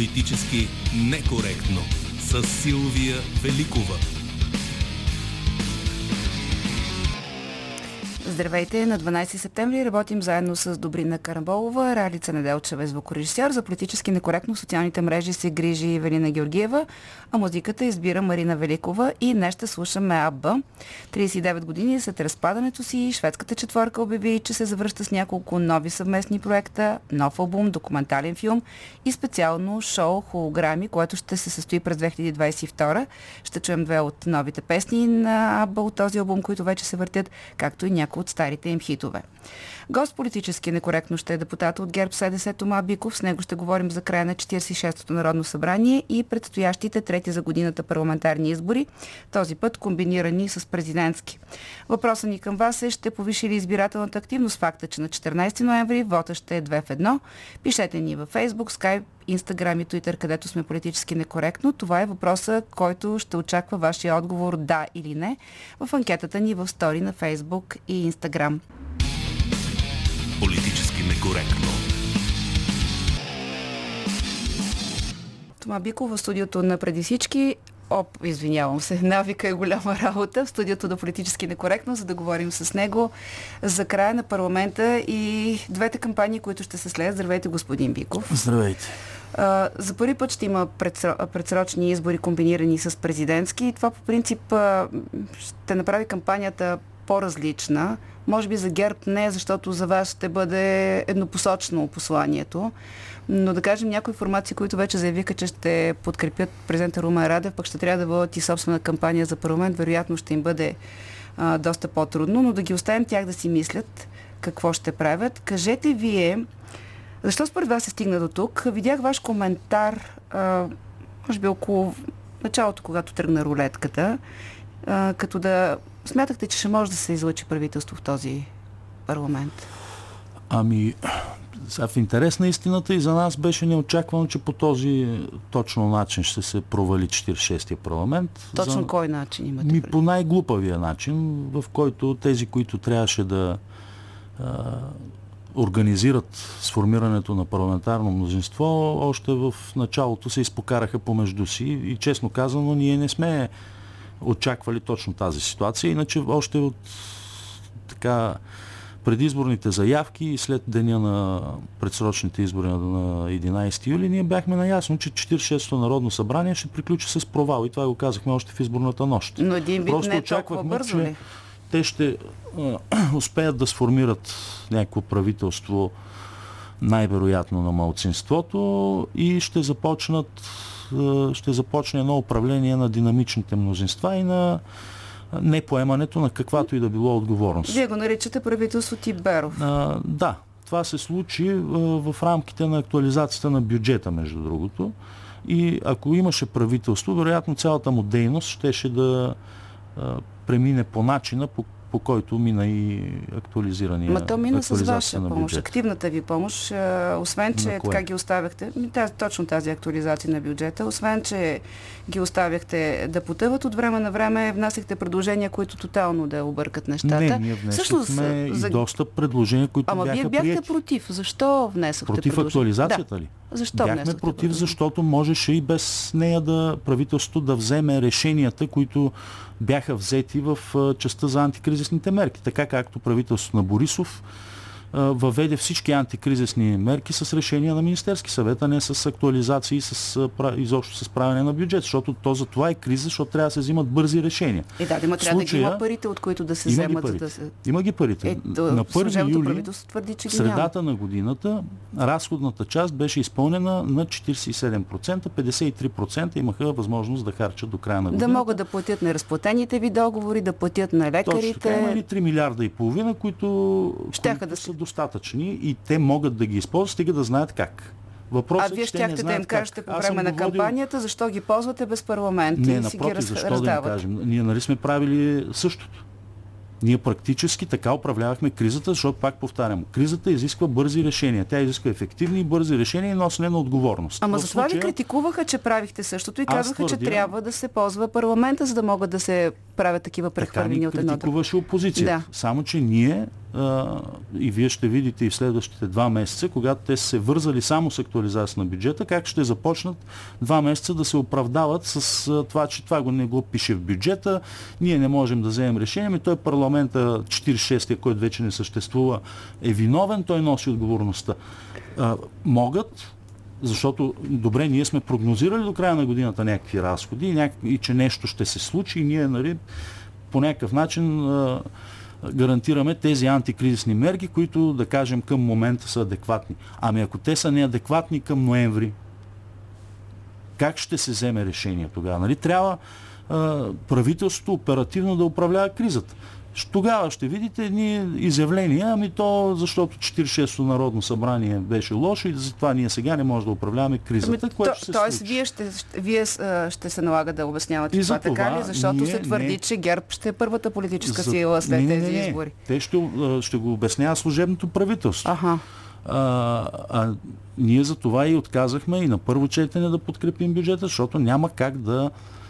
Политически некоректно с Силвия Великова. Здравейте! На 12 септември работим заедно с Добрина Караболова, Ралица Неделчева, звукорежисьор. За политически некоректно социалните мрежи се грижи Евелина Георгиева, а музиката избира Марина Великова и днес ще слушаме Абба. 39 години след разпадането си, шведската четворка обяви, че се завръща с няколко нови съвместни проекта, нов албум, документален филм и специално шоу холограми, което ще се състои през 2022. Ще чуем две от новите песни на Абба от този албум, които вече се въртят, както и някои от старите им хитове. Гост политически некоректно ще е депутат от ГЕРБ СДС Тома Биков. С него ще говорим за края на 46-то Народно събрание и предстоящите трети за годината парламентарни избори, този път комбинирани с президентски. Въпросът ни към вас е: ще повиши ли избирателната активност факта, че на 14 ноември вота ще е 2 в 1? Пишете ни във Facebook, Skype, Instagram и Twitter, където сме политически некоректно. Това е въпросът, който ще очаква вашия отговор да или не в анкетата ни в стори на Facebook и Instagram. Политически некоректно. Тома Биков в студиото на Преди всички. Извинявам се, навика е голяма работа в студиото на Политически некоректно, за да говорим с него за края на парламента и двете кампании, които ще се следят. Здравейте, господин Биков. Здравейте. За първи път ще има предсрочни избори, комбинирани с президентски, и това по принцип ще направи кампанията по-различна. Може би за ГЕРБ не, защото за вас ще бъде еднопосочно посланието. Но да кажем, някои информации, които вече заявиха, че ще подкрепят президента Румен Радев, пък ще трябва да водят и собствена кампания за парламент, вероятно ще им бъде доста по-трудно, но да ги оставим тях да си мислят какво ще правят. Кажете вие, защо според вас се стигна до тук? Видях ваш коментар, може би около началото, когато тръгна рулетката, като да смятахте, че ще може да се излъчи правителство в този парламент. В интерес на истината и за нас беше неочаквано, че по този точно начин ще се провали 46-я парламент. Точно кой начин имате? По най-глупавия начин, в който тези, които трябваше да организират сформирането на парламентарно мнозинство, още в началото се изпокараха помежду си и честно казано ние не сме очаквали точно тази ситуация. Иначе още от предизборните заявки и след деня на предсрочните избори на 11 юли ние бяхме наясно, че 46-то Народно събрание ще приключи с провал и това го казахме още в изборната нощ. Но един вид не е толкова бързо ли? Те ще успеят да сформират някакво правителство най-вероятно на малцинството и ще започне едно управление на динамичните мнозинства и на непоемането на каквато и да било отговорност. Вие го наричате правителство тип Беров. Да, това се случи в рамките на актуализацията на бюджета, между другото. И ако имаше правителство, вероятно цялата му дейност щеше да премине по начина, по който мина и актуализирания. То мина с ваша помощ, активната ви помощ, освен че така ги оставяхте, точно тази актуализация на бюджета, освен че ги оставяхте да потъват, от време на време внасяхте предложения, които тотално да объркат нещата. Не, ние внесохме и доста предложения, които бяха приети. Вие бяхте против. Защо внесохте против актуализацията ли? Защо бяхме против, защото можеше и без нея правителството да вземе решенията, които бяха взети в частта за антикризисните мерки. Така както правителството на Борисов въведе всички антикризисни мерки с решения на Министерски съвет, а не с актуализации изобщо с правене на бюджет, защото за това е криза, защото трябва да се взимат бързи решения. Трябва да ги има парите, от които да се вземат. Има ги парите. На 1 юли, твърди, че средата на годината, разходната част беше изпълнена на 47%, 53% имаха възможност да харчат до края на годината. Да могат да платят неразплатените ви договори, да платят на лекарите. Точно така, има 3 милиарда и половина, които са достатъчни и те могат да ги използват, стига да знаят как. Въпросът, вие щяхте да им кажете по време на кампанията, защо ги ползвате без парламент и си ги раздават. Защо да им кажем? Ние нали сме правили същото. Ние практически така управлявахме кризата, защото, пак повтарям, кризата изисква бързи решения. Тя изисква ефективни и бързи решения и носене на отговорност. Ама за това ви критикуваха, че правихте същото и казаха, че трябва да се ползва парламента, за да могат да се правят такива прехвърлени от едно друго. Така ни критикуваше опозицията. Да. Само, че ние и вие ще видите и в следващите 2 месеца, когато те са се вързали само с актуализация на бюджета, как ще започнат 2 месеца да се оправдават с това, че това не го пише в бюджета, ние не можем да вземем решение, той парламента 46-я, който вече не съществува, е виновен, той носи отговорността. Могат, защото добре, ние сме прогнозирали до края на годината някакви разходи и че нещо ще се случи и ние, нали, по някакъв начин гарантираме тези антикризисни мерки, които, да кажем, към момента са адекватни. Ами ако те са неадекватни към ноември, как ще се вземе решение тогава? Нали? Трябва правителството оперативно да управлява кризата. Тогава ще видите едни изявления, ами то, защото 46-то Народно събрание беше лошо и затова ние сега не можем да управляваме кризата, което ще се Тоест, случи. вие ще се налага да обяснявате това, така ли? Защото се твърди, че ГЕРБ ще е първата политическа сила след тези избори. Те ще го обяснява служебното правителство. Аха. Ние за това и отказахме и на първо четене да подкрепим бюджета, защото няма как да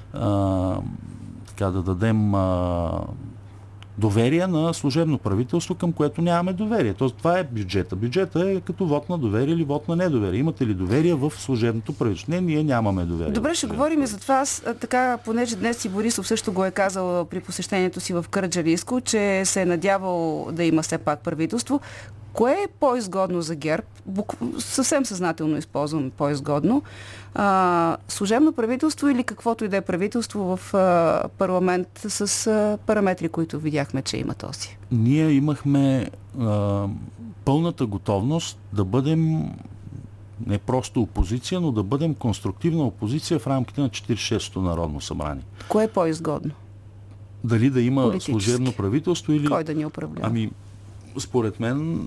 дадем доверие на служебно правителство, към което нямаме доверие. Това е бюджета. Бюджета е като вод на доверие или вод на недоверие. Имате ли доверие в служебното правителство? Не, ние нямаме доверие. Добре, ще говорим и за това. Така, понеже днес и Борисов също го е казал при посещението си в Кърджалийско, че се е надявал да има все пак правителство. Кое е по-изгодно за ГЕРБ? Съвсем съзнателно използвам по-изгодно. Служебно правителство или каквото и да е правителство в парламент с параметри, които видяхме, че има този? Ние имахме пълната готовност да бъдем не просто опозиция, но да бъдем конструктивна опозиция в рамките на 46-то Народно събрание. Кое е по-изгодно? Дали да има служебно правителство или... Кой да ни управлява? Според мен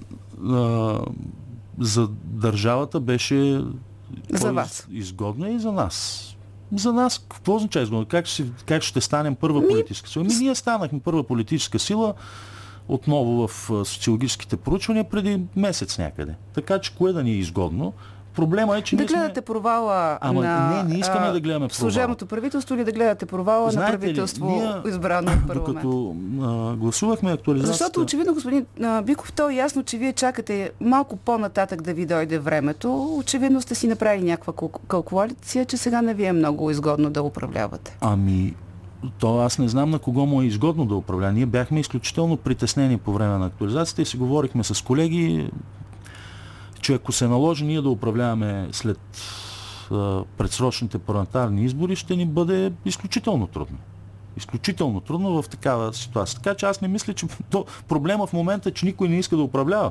за държавата беше за вас. Изгодна и за нас. За нас какво означава изгодно? Как ще станем първа политическа сила? Ние станахме първа политическа сила отново в социологическите проучвания преди месец някъде. Така че кое да ни е изгодно? Проблема е, че да гледате провала не искаме да гледаме провала. Служебното правителство или да гледате провала на правителство, избрано от парламент? Докато гласувахме актуализацията... Защото очевидно, господин Биков, то е ясно, че вие чакате малко по-нататък да ви дойде времето. Очевидно сте си направили някаква калкулация, че сега не ви е много изгодно да управлявате. То аз не знам на кого му е изгодно да управлява. Ние бяхме изключително притеснени по време на актуализацията и си говорихме с колеги, че ако се наложи ние да управляваме след предсрочните парламентарни избори, ще ни бъде изключително трудно. Изключително трудно в такава ситуация. Така че аз не мисля, че проблема в момента е, че никой не иска да управлява.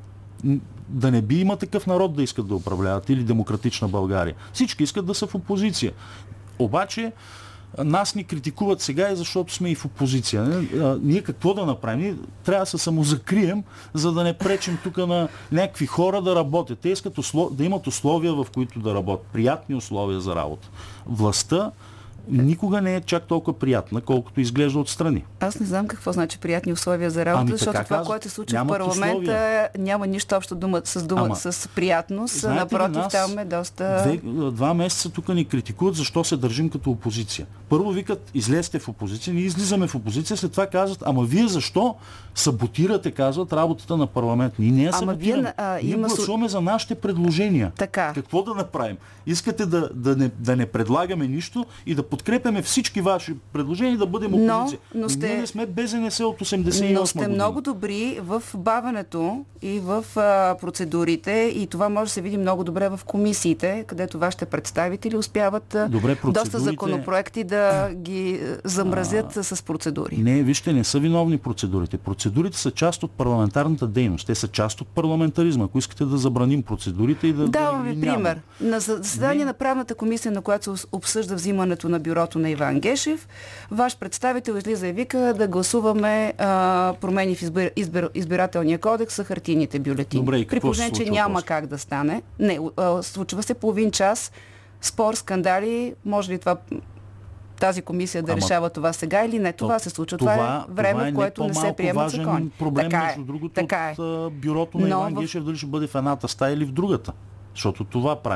Да не би има такъв народ да искат да управляват или Демократична България. Всички искат да са в опозиция. Обаче нас ни критикуват сега и защото сме и в опозиция. Ние какво да направим? Ние трябва да се самозакрием, за да не пречим тук на някакви хора да работят. Те искат да имат условия, в които да работят. Приятни условия за работа. Властта никога не е чак толкова приятна, колкото изглежда отстрани. Аз не знам какво значи приятни условия за работа, защото това, което се случва в парламента, няма нищо общо с приятност. Напротив, там е доста... 2 месеца тук ни критикуват, защо се държим като опозиция. Първо викат, излезте в опозиция, ние излизаме в опозиция, след това казват, ама вие защо саботирате, казват, работата на парламент. Ние не я саботираме. Ние гласуваме за нашите предложения. Така. Какво да направим? Искате да не предлагаме нищо и да подкрепяме всички ваши предложения и да бъдем опозиция. Ние не сме БЗНС от 88 година. Но сте много добри в бавенето и в процедурите и това може да се види много добре в комисиите, където вашите представители успяват доста законопроекти да ги замразят с процедури. Не, вижте, не са виновни процедурите. Процедурите са част от парламентарната дейност. Те са част от парламентаризма. Ако искате да забраним процедурите и да... Давам ви пример. На заседание на правната комисия, на която се обсъжда взимането на бюрото на Иван Гешев, ваш представител излиза и вика да гласуваме промени в избирателния кодекс за хартийните бюлетини. Добре, при положение, че няма как да стане. Не, случва се половин час, спор, скандали, може ли тази комисия да решава това сега или не? Това се случва. Това е време, в което не се приемат закони. Проблем, между другото, от бюрото на Иван Гешев, дали ще бъде в едната стая или в другата. Защото това правим.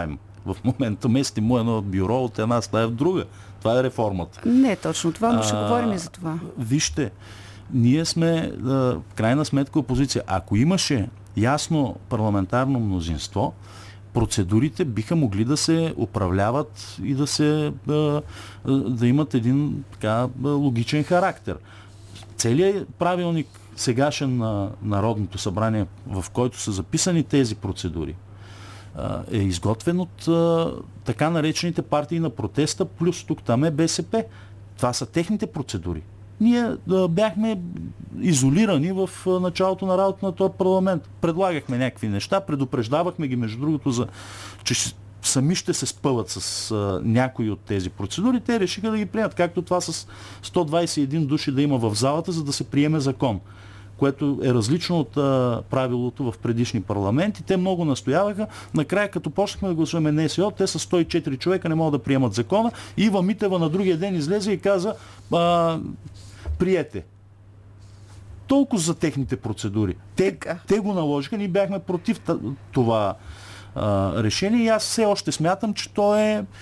В момента местим му едно бюро от една стая в друга. Това е реформата. Не е точно това, но ще говорим и за това. Вижте, ние сме в крайна сметка опозиция. Ако имаше ясно парламентарно мнозинство, процедурите биха могли да се управляват и да имат един така логичен характер. Целият правилник сегашен на Народното събрание, в който са записани тези процедури, е изготвен от така наречените партии на протеста, плюс тук там е БСП. Това са техните процедури. Ние бяхме изолирани в началото на работа на този парламент. Предлагахме някакви неща, предупреждавахме ги, между другото, че сами ще се спъват с някои от тези процедури. Те решиха да ги приемат, както това с 121 души да има в залата, за да се приеме закон, което е различно от правилото в предишни парламенти. Те много настояваха. Накрая, като почнахме да гласуваме НСО, те с 104 човека не могат да приемат закона. И Ива Митева на другия ден излезе и каза: приете. Толкова за техните процедури. Те го наложиха, ние бяхме против това решение и аз все още смятам, че то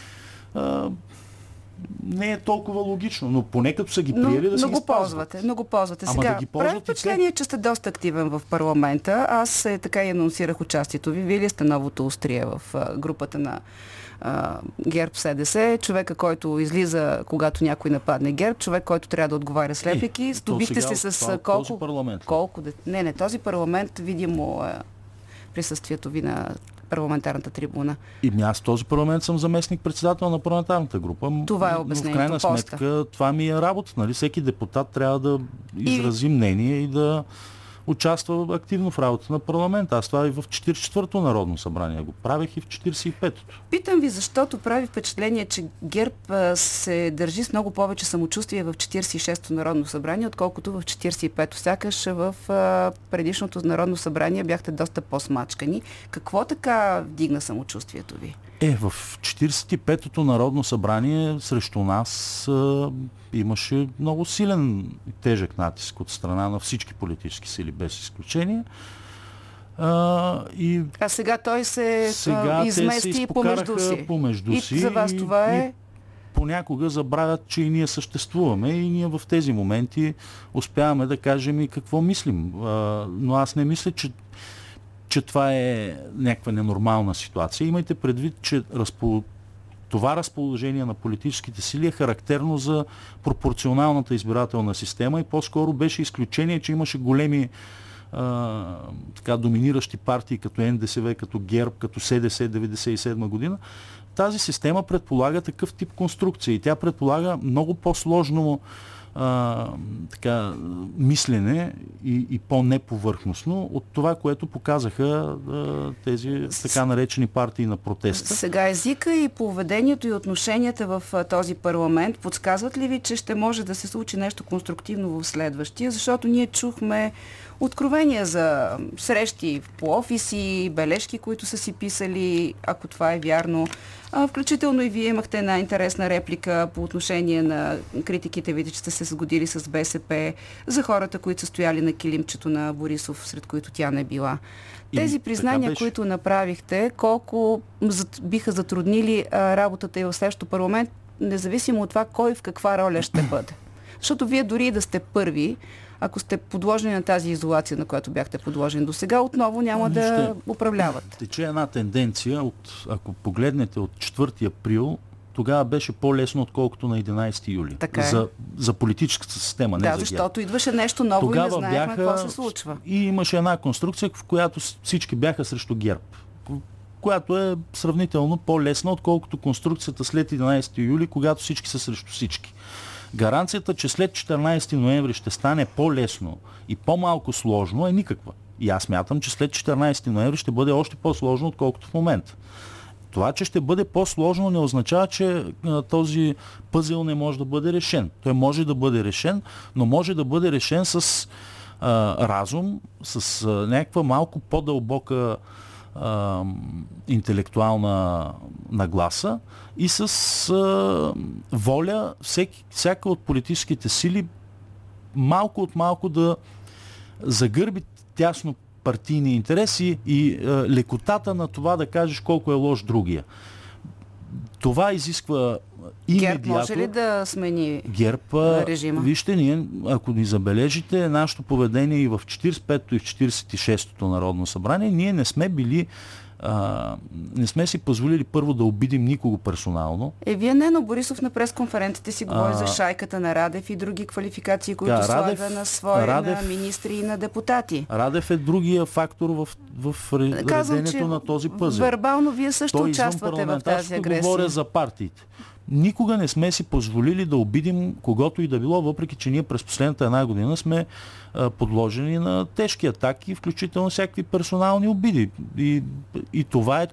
не е толкова логично, но поне като са ги приели да си ги спазват. Но го ползвате. Ама Сега, да ги ползват прави впечатление, че сте доста активен в парламента. Аз така и анонсирах участието ви. Вие ли сте новото острие в групата на ГЕРБ СДС, човека, който излиза, когато някой нападне ГЕРБ, човек, който трябва да отговаря с реплики. Здобихте се с колко... Не, този парламент, видимо, присъствието ви на парламентарната трибуна. И аз в този парламент съм заместник-председател на парламентарната група. Това е обяснението. В крайна сметка това ми е работа. Нали? Всеки депутат трябва да изрази мнение и да участва активно в работа на парламента. Аз това и в 44-то Народно събрание го правех и в 45-то. Питам ви, защото прави впечатление, че ГЕРБ се държи с много повече самочувствие в 46-то Народно събрание, отколкото в 45-то. Сякаш в предишното Народно събрание бяхте доста по-смачкани. Какво така вдигна самочувствието ви? В 45-то Народно събрание срещу нас имаше много силен и тежък натиск от страна на всички политически сили, без изключение. А сега той се измести помежду си. И за вас това е... Понякога забравят, че и ние съществуваме и ние в тези моменти успяваме да кажем и какво мислим. Но аз не мисля, че това е някаква ненормална ситуация. Имайте предвид, че това разположение на политическите сили е характерно за пропорционалната избирателна система и по-скоро беше изключение, че имаше големи доминиращи партии като НДСВ, като ГЕРБ, като СДС 1997 година. Тази система предполага такъв тип конструкция и тя предполага много по-сложно мислене и по-неповърхностно от това, което показаха тези така наречени партии на протеста. Сега езика и поведението и отношенията в този парламент подсказват ли ви, че ще може да се случи нещо конструктивно в следващия? Защото ние чухме откровения за срещи по офиси, бележки, които са си писали, ако това е вярно. Включително и вие имахте една интересна реплика по отношение на критиките, видите, че сте се сгодили с БСП, за хората, които са стояли на килимчето на Борисов, сред които тя не била. Тези признания, които направихте, колко биха затруднили работата и в следващото парламент, независимо от това кой в каква роля ще бъде. Защото вие дори да сте първи, ако сте подложени на тази изолация, на която бяхте подложени до сега, отново няма да управляват. Тече една тенденция, ако погледнете от 4 април, тогава беше по-лесно, отколкото на 11 юли. За политическата система, не за ГЕРБ. Защото идваше нещо ново тогава и не знаехме какво се случва. И имаше една конструкция, в която всички бяха срещу ГЕРБ, която е сравнително по-лесна, отколкото конструкцията след 11 юли, когато всички са срещу всички. Гаранцията, че след 14 ноември ще стане по-лесно и по-малко сложно е никаква. И аз мятам, че след 14 ноември ще бъде още по-сложно, отколкото в момента. Това, че ще бъде по-сложно, не означава, че този пъзел не може да бъде решен. Той може да бъде решен, но може да бъде решен с разум, с някаква малко по-дълбока интелектуална нагласа и с воля всяка от политическите сили малко от малко да загърби тясно партийни интереси и лекотата на това да кажеш колко е лош другия. това изисква и ГЕРБ медиатор. може ли да смени ГЕРБ, режима? вижте, ние, ако ни забележите, нашето поведение и в 45-то и в 46-то Народно събрание, ние не сме били не сме си позволили първо да обидим никого персонално. Вие не, но Борисов на пресконференцията си говори за шайката на Радев и други квалификации, които слага на свои, на министри и на депутати. Радев е другия фактор в редението на този пъзел. Вербално вие също участвате в тази агресия. Говоря за партиите. Никога не сме си позволили да обидим когото и да било, въпреки че ние през последната една година сме подложени на тежки атаки, включително всякакви персонални обиди. И това е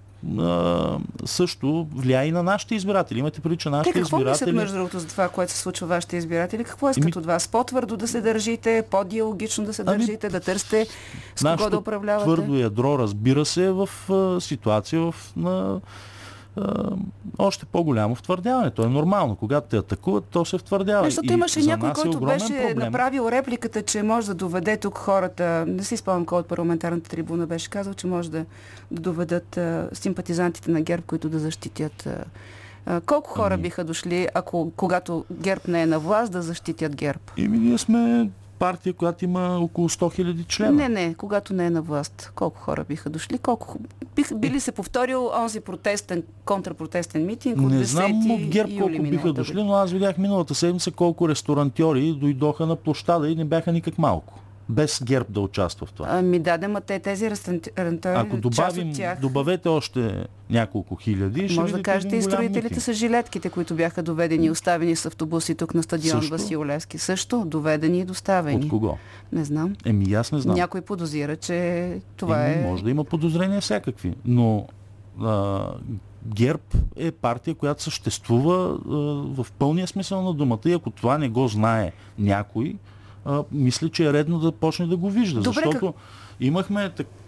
също влияе и на нашите избиратели. Имате предвид, че нашите избиратели... Те какво мислят, между другото, за това, което се случва вашите избиратели? Какво искат от вас? По-твърдо да се държите, по-диалогично да се държите, да търсите с кого да управлявате? Твърдо ядро, разбира се, в ситуация на още по-голямо втвърдяване. То е нормално. Когато те атакуват, то се втвърдява. Защото имаше някой, който беше направил репликата, че може да доведе тук хората. Не си спомням кой от парламентарната трибуна беше казал, че може да доведат симпатизантите на ГЕРБ, които да защитят. Колко хора биха дошли, когато ГЕРБ не е на власт, да защитят ГЕРБ? Ние сме партия, която има около 100 000 члена. Не, когато не е на власт. Колко хора биха дошли? Би ли се повторил онзи контрапротестен митинг от 10 юли? Не знам от ГЕРБ колко биха дошли, но аз видях миналата седмица колко ресторантьори дойдоха на площада и не бяха никак малко. Без ГЕРБ да участва в това. Тези ресторантьори, ако добавете още няколко хиляди, ще може да кажете и строителите с жилетките, които бяха доведени и оставени с автобуси тук на стадион Васил Левски. Също доведени и доставени. От кого? Не знам. Аз не знам. Някой подозира, че това е... Може да има подозрения всякакви, но ГЕРБ е партия, която съществува в пълния смисъл на думата и ако това не го знае някой, мисля, че е редно да почне да го вижда. Защото имахме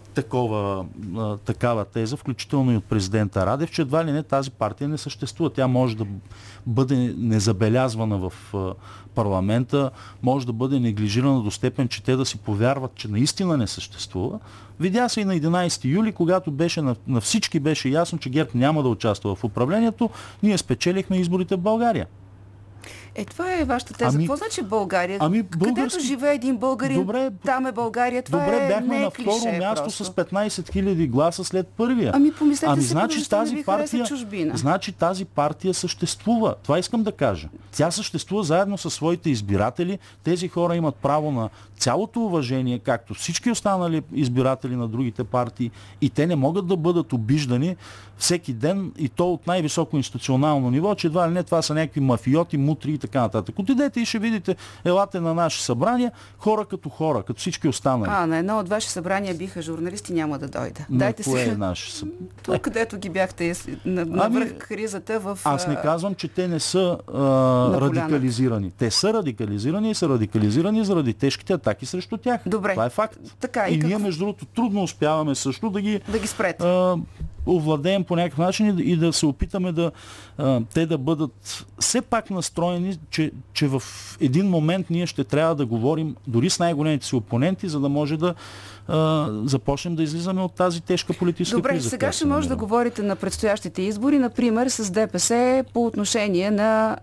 такава теза, включително и от президента Радев, че едва ли не тази партия не съществува. Тя може да бъде незабелязвана в парламента, може да бъде неглижирана до степен, че те да си повярват, че наистина не съществува. Видя се и на 11 юли, когато на всички беше ясно, че ГЕРБ няма да участва в управлението, ние спечелихме изборите в България. Това е вашата теза. Какво значи България? Където живее един българин, там е България. Това бяхме на второ място с 15 000 гласа след първия. Помислете си, значи тази партия съществува. Това искам да кажа. Тя съществува заедно със своите избиратели. Тези хора имат право на цялото уважение, както всички останали избиратели на другите партии, и те не могат да бъдат обиждани всеки ден, и то от най-високо институционално ниво, че едва ли не това са някакви мафиоти, мутри и така нататък. Отидете и ще видите, елате на наши събрания, хора, като всички останали. На едно от ваши събрания биха журналисти, няма да дойда. Дайте кое е наше събрание? Тук, където ги бяхте навръх кризата в... Аз не казвам, че те не са радикализирани. Те са радикализирани и са радикализирани заради тежките атаки срещу тях. Добре. Това е факт. Така, и ние, между другото, трудно успяваме също да ги спрете. овладеем по някакъв начин и да се опитаме те да бъдат все пак настроени, че в един момент ние ще трябва да говорим дори с най-големите си опоненти, за да може да започнем да излизаме от тази тежка политическа криза. Добре, сега ще може да говорите на предстоящите избори, например с ДПС по отношение на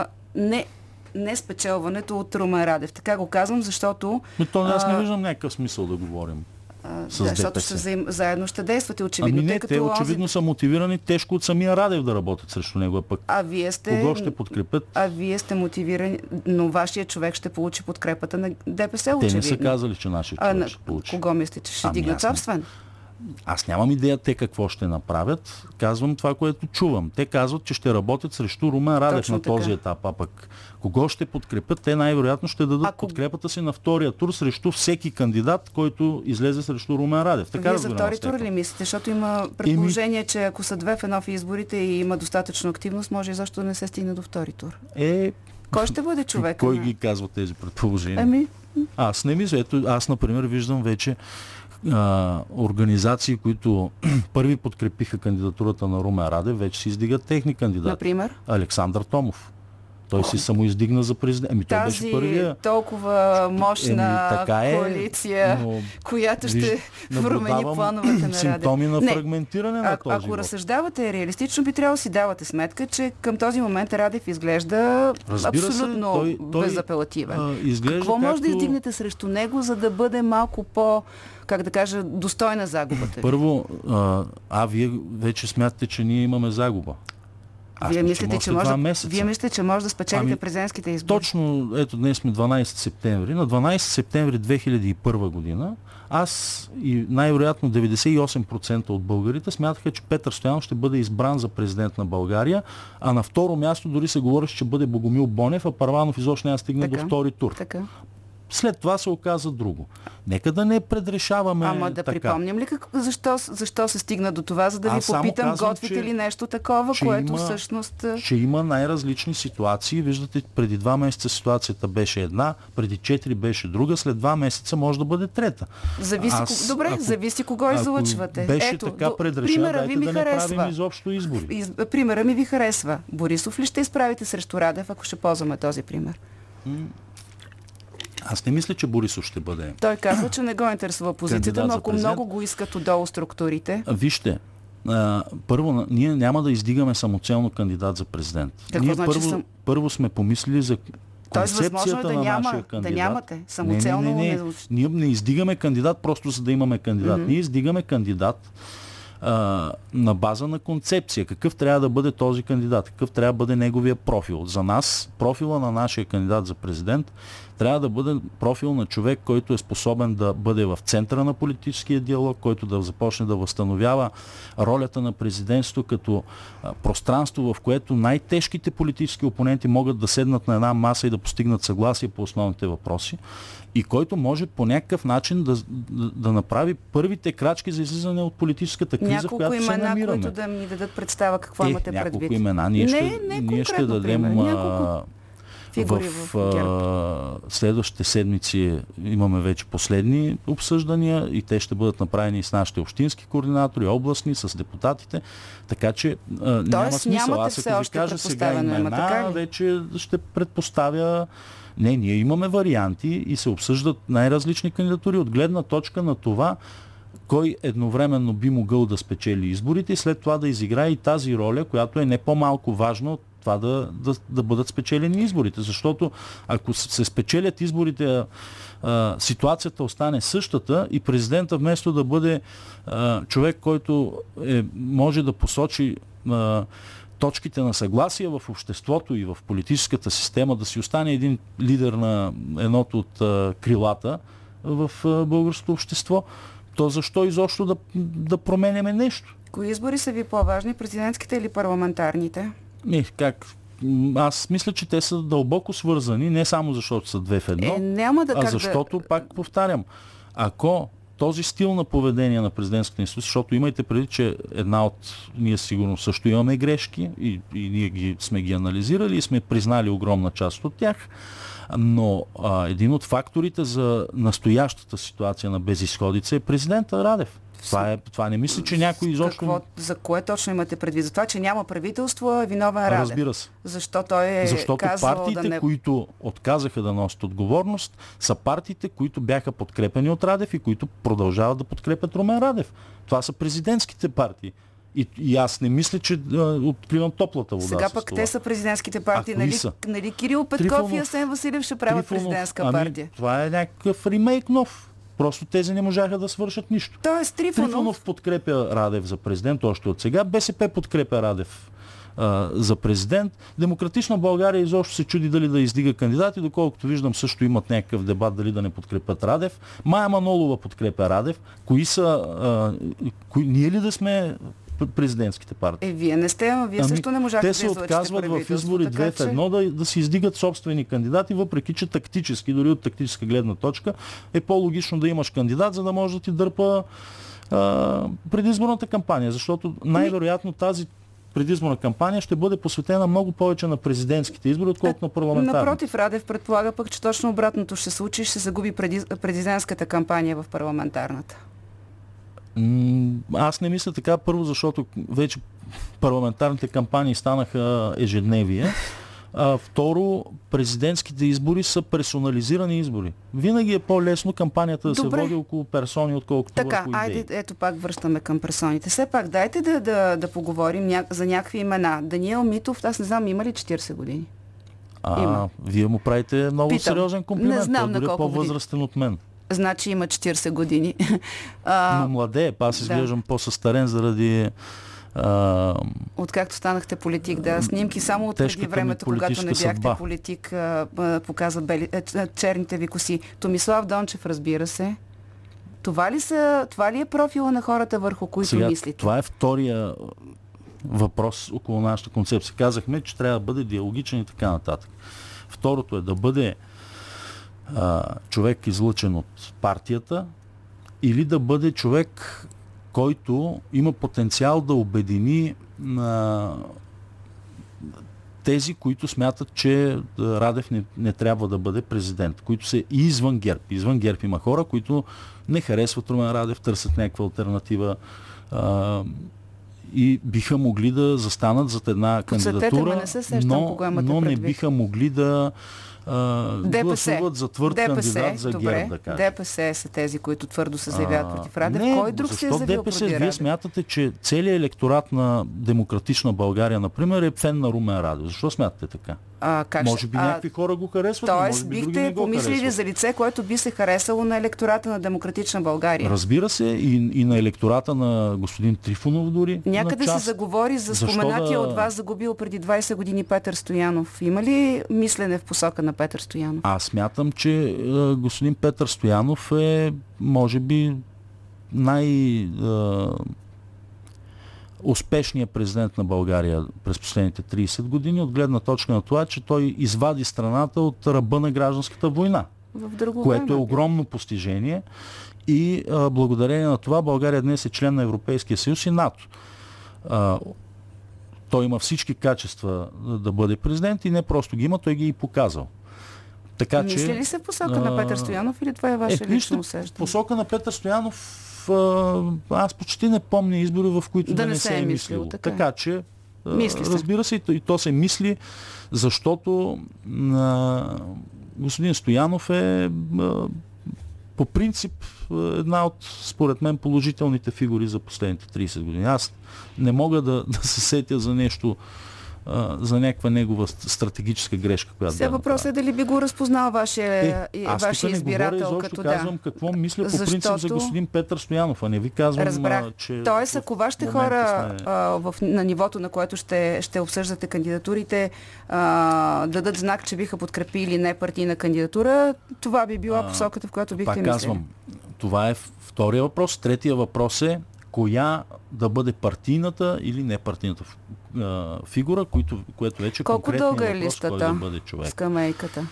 не спечелването от Румен Радев. Така го казвам, защото... Аз не виждам някакъв смисъл да говорим. Защото заедно ще действате, очевидно. Те очевидно са мотивирани тежко от самия Радев да работят срещу него, пък кого ще подкрепят? Вие сте мотивирани, но вашия човек ще получи подкрепата на ДПС, очевидно. Те не са казали, че нашия човек ще получи. Кого мислите, че ще дигнат собствен? Аз нямам идея те какво ще направят. Казвам това, което чувам. Те казват, че ще работят срещу Румен Радев на този етап. А пък кого ще подкрепят? Те най-вероятно ще дадат подкрепата си на втория тур срещу всеки кандидат, който излезе срещу Румен Радев. Така Вие за втори тур ли мислите? Защото има предположение, че ако са 2 в 1 в изборите и има достатъчно активност, може и защо да не се стигне до втори тур. Кой ще бъде човек? Кой ги казва тези предположения? Аз не мисля. Аз, например, виждам вече организации, които първи подкрепиха кандидатурата на Румен Радев, вече си издигат техни кандидати. Например? Александър Томов. Той си самоиздигна за президент. Той беше първия. Толкова мощна коалиция, която ще промени плановете на Радев. Симптоми на фрагментиране на този Ако разсъждавате реалистично, би трябвало да си давате сметка, че към този момент Радев изглежда абсолютно безапелативен. Какво може да издигнете срещу него, за да бъде малко по, как да кажа, достойна загубата? Първо, вие вече смятате, че ние имаме загуба. Вие мислите, че може да спечелите президентските избори? Точно, ето днес сме 12 септември. На 12 септември 2001 година аз и най-вероятно 98% от българите смятаха, че Петър Стоянов ще бъде избран за президент на България, а на второ място дори се говореше, че ще бъде Богомил Бонев, а Първанов изобщо няма стигне до втори тур. След това се оказа друго. Нека да не предрешаваме. Ама да припомним ли защо се стигна до това, за да ви попитам, готвите ли нещо такова, което всъщност... Че има най-различни ситуации. Виждате, преди 2 месеца ситуацията беше една, преди 4 беше друга, след 2 месеца може да бъде трета. Зависи кого излъчвате. Беше така предрешен, дайте да не правим изобщо избори. Примера ми ви харесва. Борисов ли ще изправите срещу Радев, ако ще ползваме този пример? Аз не мисля, че Борисов ще бъде. Той казва, че не го интересува позицията, но ако много го искат отдолу структурите... Вижте, първо, ние няма да издигаме самоцелно кандидат за президент. Ние първо сме помислили за концепцията на нашия кандидат. Да нямате самоцелно... Ние не издигаме кандидат просто за да имаме кандидат. Ние издигаме кандидат на база на концепция. Какъв трябва да бъде този кандидат? Какъв трябва да бъде неговия профил? За нас, профила на нашия кандидат за президент трябва да бъде профил на човек, който е способен да бъде в центъра на политическия диалог, който да започне да възстановява ролята на президентството като пространство, в което най-тежките политически опоненти могат да седнат на една маса и да постигнат съгласие по основните въпроси, и който може по някакъв начин да направи първите крачки за излизане от политическата криза, в която се намираме. Няколко имена, които да ми дадат представа какво имате предвид. Няколко имена. Ние ще дадем... В следващите седмици имаме вече последни обсъждания и те ще бъдат направени с нашите общински координатори, областни, с депутатите, така че няма смисъл. Аз ако ви кажа сега имена, вече ще предпоставя... Не, ние имаме варианти и се обсъждат най-различни кандидатури от гледна точка на това кой едновременно би могъл да спечели изборите и след това да изиграе и тази роля, която е не по-малко важна от това да бъдат спечелени изборите. Защото ако се спечелят изборите, ситуацията остане същата и президента вместо да бъде човек, който може да посочи точките на съгласие в обществото и в политическата система, да си остане един лидер на едното от крилата в българското общество, то защо изобщо да променяме нещо? Кои избори са ви по-важни, президентските или парламентарните? Аз мисля, че те са дълбоко свързани, не само защото са две в едно, защото, пак повтарям, ако този стил на поведение на президентската институция, защото имайте преди, че ние сигурно също имаме грешки и ние сме ги анализирали и сме признали огромна част от тях, но един от факторите за настоящата ситуация на безизходица е президента Радев. Това не мисля, че някой изобщо... За кое точно имате предвид? За това, че няма правителство, е виновен Радев. Разбира се. Защото партиите, които отказаха да носят отговорност, са партиите, които бяха подкрепени от Радев и които продължават да подкрепят Румен Радев. Това са президентските партии. И аз не мисля, че откривам топлата вода. Сега пък те са президентските партии. Нали Кирил Петков и Асен Василев ще правят президентска партия? Това е някакъв ремейк нов. Просто тези не можаха да свършат нищо. Тоест Трифонов подкрепя Радев за президент още от сега. БСП подкрепя Радев за президент. Демократична България изобщо се чуди дали да издига кандидати, доколкото виждам също имат някакъв дебат дали да не подкрепят Радев. Мая Манолова подкрепя Радев. Ние ли да сме президентските партии? Вие не сте, ама вие също не можахте да излъчите правителство. Те се отказват в избори 2 в 1 да си издигат собствени кандидати, въпреки че тактически, дори от тактическа гледна точка, е по-логично да имаш кандидат, за да може да ти дърпа предизборната кампания. Защото най-вероятно тази предизборна кампания ще бъде посветена много повече на президентските избори, отколкото на парламентарните. Напротив, Радев предполага пък, че точно обратното ще случи, ще се загуби президентската кампания в парламентарната. Аз не мисля така, първо, защото вече парламентарните кампании станаха ежедневие. Второ, президентските избори са персонализирани избори. Винаги е по-лесно кампанията да се води около персони, отколкото така, върху идеи. Айде, ето пак връщаме към персоните. Все пак, дайте да поговорим за някакви имена. Даниел Митов, аз не знам, има ли 40 години? Вие му правите много сериозен комплимент. Не знам той дори на е по-възрастен от мен. Значи има 40 години. Но младе, аз изглеждам по-състарен заради... Откакто станахте политик, да. Снимки само от преди времето, когато не бяхте политик, показва черните ви коси. Томислав Дончев, разбира се. Това ли е профила на хората, върху които мислите? Това е втория въпрос около нашата концепция. Казахме, че трябва да бъде диалогичен и така нататък. Второто е да бъде човек излъчен от партията или да бъде човек, който има потенциал да обедини тези, които смятат, че Радев не трябва да бъде президент, които са и извън ГЕРБ. Извън ГЕРБ има хора, които не харесват Румен Радев, търсят някаква алтернатива и биха могли да застанат зад една кандидатура, но не биха могли да гласуват за твърд кандидат за ГЕРБ, да кажем. ДПС са тези, които твърдо се заявяват против Радев. Кой друг се е заявил против Радев? Вие смятате, че целият електорат на Демократична България, например, е фен на Румен Радев. Защо смятате така? Може би някакви хора го харесват, тоест, може би други не бихте го помислили харесват. за лице, което би се харесало на електората на Демократична България. Разбира се, и на електората на господин Трифонов дори. Някъде се заговори за споменатия от вас загубил преди 20 години Петър Стоянов. Има ли мислене в посока на Петър Стоянов? Аз смятам, че господин Петър Стоянов е, може би, успешният президент на България през последните 30 години, от гледна точка на това, че той извади страната от ръба на гражданската война, което е огромно постижение и благодарение на това България днес е член на Европейския съюз и НАТО. Той има всички качества да бъде президент и не просто ги има, той ги и показал. Така, мисли ли се в посока на Петър Стоянов или това е ваше лично усещане? Посока на Петър Стоянов аз почти не помня избори, в които да не се е мислило. Така че, разбира се, и то се мисли, защото господин Стоянов е по принцип една от, според мен, положителните фигури за последните 30 години. Аз не мога да се сетя за нещо, за някаква негова стратегическа грешка, която сега въпросът е дали би го разпознал вашия избирател като казвам какво мисля по принцип за господин Петър Стоянов, а не ви казвам, че... Тоест, ако вашите хора на нивото, на което ще обсъждате кандидатурите, дадат знак, че биха подкрепили непартийна кандидатура, това би била посоката, в която бихте мислили. Казвам, това е втория въпрос. Третия въпрос е коя да бъде партийната или непартийната фигура, което вече конкретният въпрос, дълга е листата, кой да бъде човек. скамейката?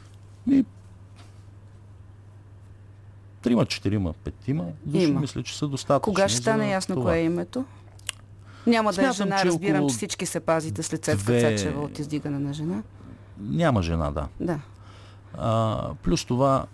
3-4, 5 души, мисля, че са достатъчни. Кога ще стане ясно кое е името? Няма да е жена, разбирам, че всички се пазите след Цецка Цачева от издигане на жена. Няма жена, да. Плюс това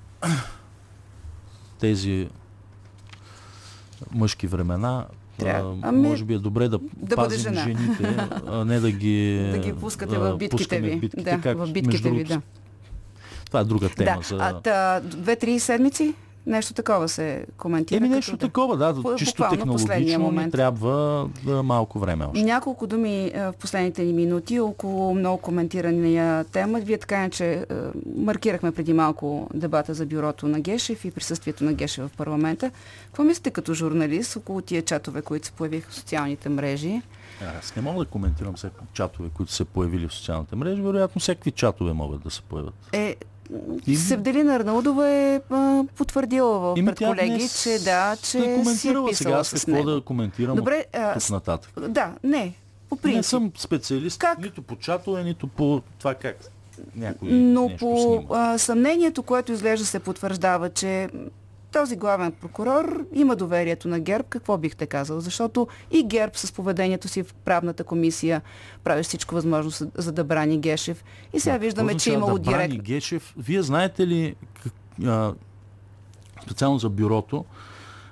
тези мъжки времена, може би е добре да пазим жените, а не да ги пускате в битките ви. В битките ви, да. Това е друга тема. 2-3 седмици? Нещо такова се коментира. Нещо такова, да. Чисто технологично ни трябва малко време още. Няколко думи в последните ни минути около много коментирания тема. Вие така че маркирахме преди малко дебата за бюрото на Гешев и присъствието на Гешев в парламента. Какво мислите като журналист около тия чатове, които се появиха в социалните мрежи? Аз не мога да коментирам всеки чатове, които се появили в социалните мрежи. Вероятно всеки чатове могат да се появят. Севделина Арнаудова е потвърдила пред колеги, че си е писала с него. Какво да коментирам тук нататък? По принцип. Не съм специалист нито по чатове, нито по това как някой нещо снима. Съмнението, което изглежда се потвърждава, че този главен прокурор има доверието на ГЕРБ, какво бихте казал? Защото и ГЕРБ с поведението си в правната комисия прави всичко възможно за да брани Гешев. И сега виждаме, че имало директно... Гешев. Вие знаете ли, специално за бюрото,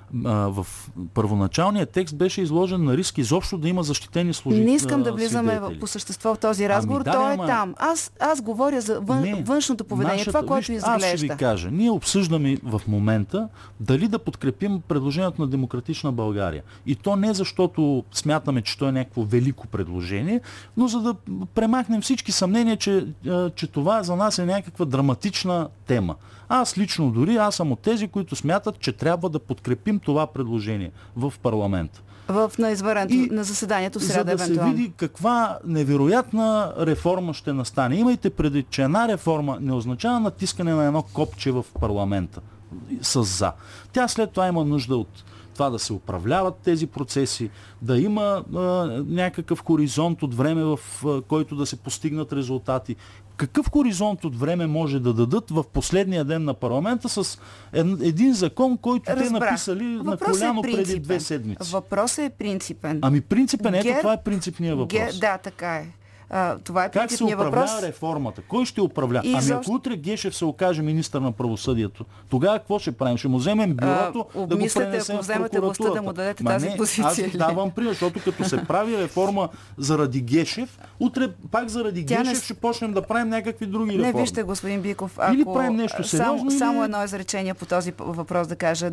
В първоначалния текст беше изложен на риск изобщо да има защитени служители. Не искам да влизаме по същество в този разговор. Той е там. Аз говоря за външното поведение, това, което изглежда. Аз ще ви кажа. Ние обсъждаме в момента дали да подкрепим предложението на Демократична България. И то не защото смятаме, че то е някакво велико предложение, но за да премахнем всички съмнения, че това за нас е някаква драматична тема. Аз лично аз съм от тези, които смятат, че трябва да подкрепим това предложение в парламента. На заседанието в среда, евентуално. За да се види каква невероятна реформа ще настане. Имайте преди, че една реформа не означава натискане на едно копче в парламента с за. Тя след това има нужда от това да се управляват тези процеси, да има някакъв хоризонт от време, в който да се постигнат резултати. Какъв хоризонт от време може да дадат в последния ден на парламента с един закон, който те написали на коляно преди 2 седмици? Въпросът е принципен. Принципен, това е принципният въпрос. Да, така е. Това е как се управлява реформата? Кой ще управлява? Ако утре Гешев се окаже министър на правосъдието, тогава какво ще правим? Ще му вземем бюрото да го пренесем ако вземете властта да му дадете тази позиция. Аз давам пример, защото като се прави реформа заради Гешев, утре пак заради Гешев ще почнем да правим някакви други реформи. Не, вижте, господин Биков, или правим нещо сериозно, само едно изречение по този въпрос да кажа.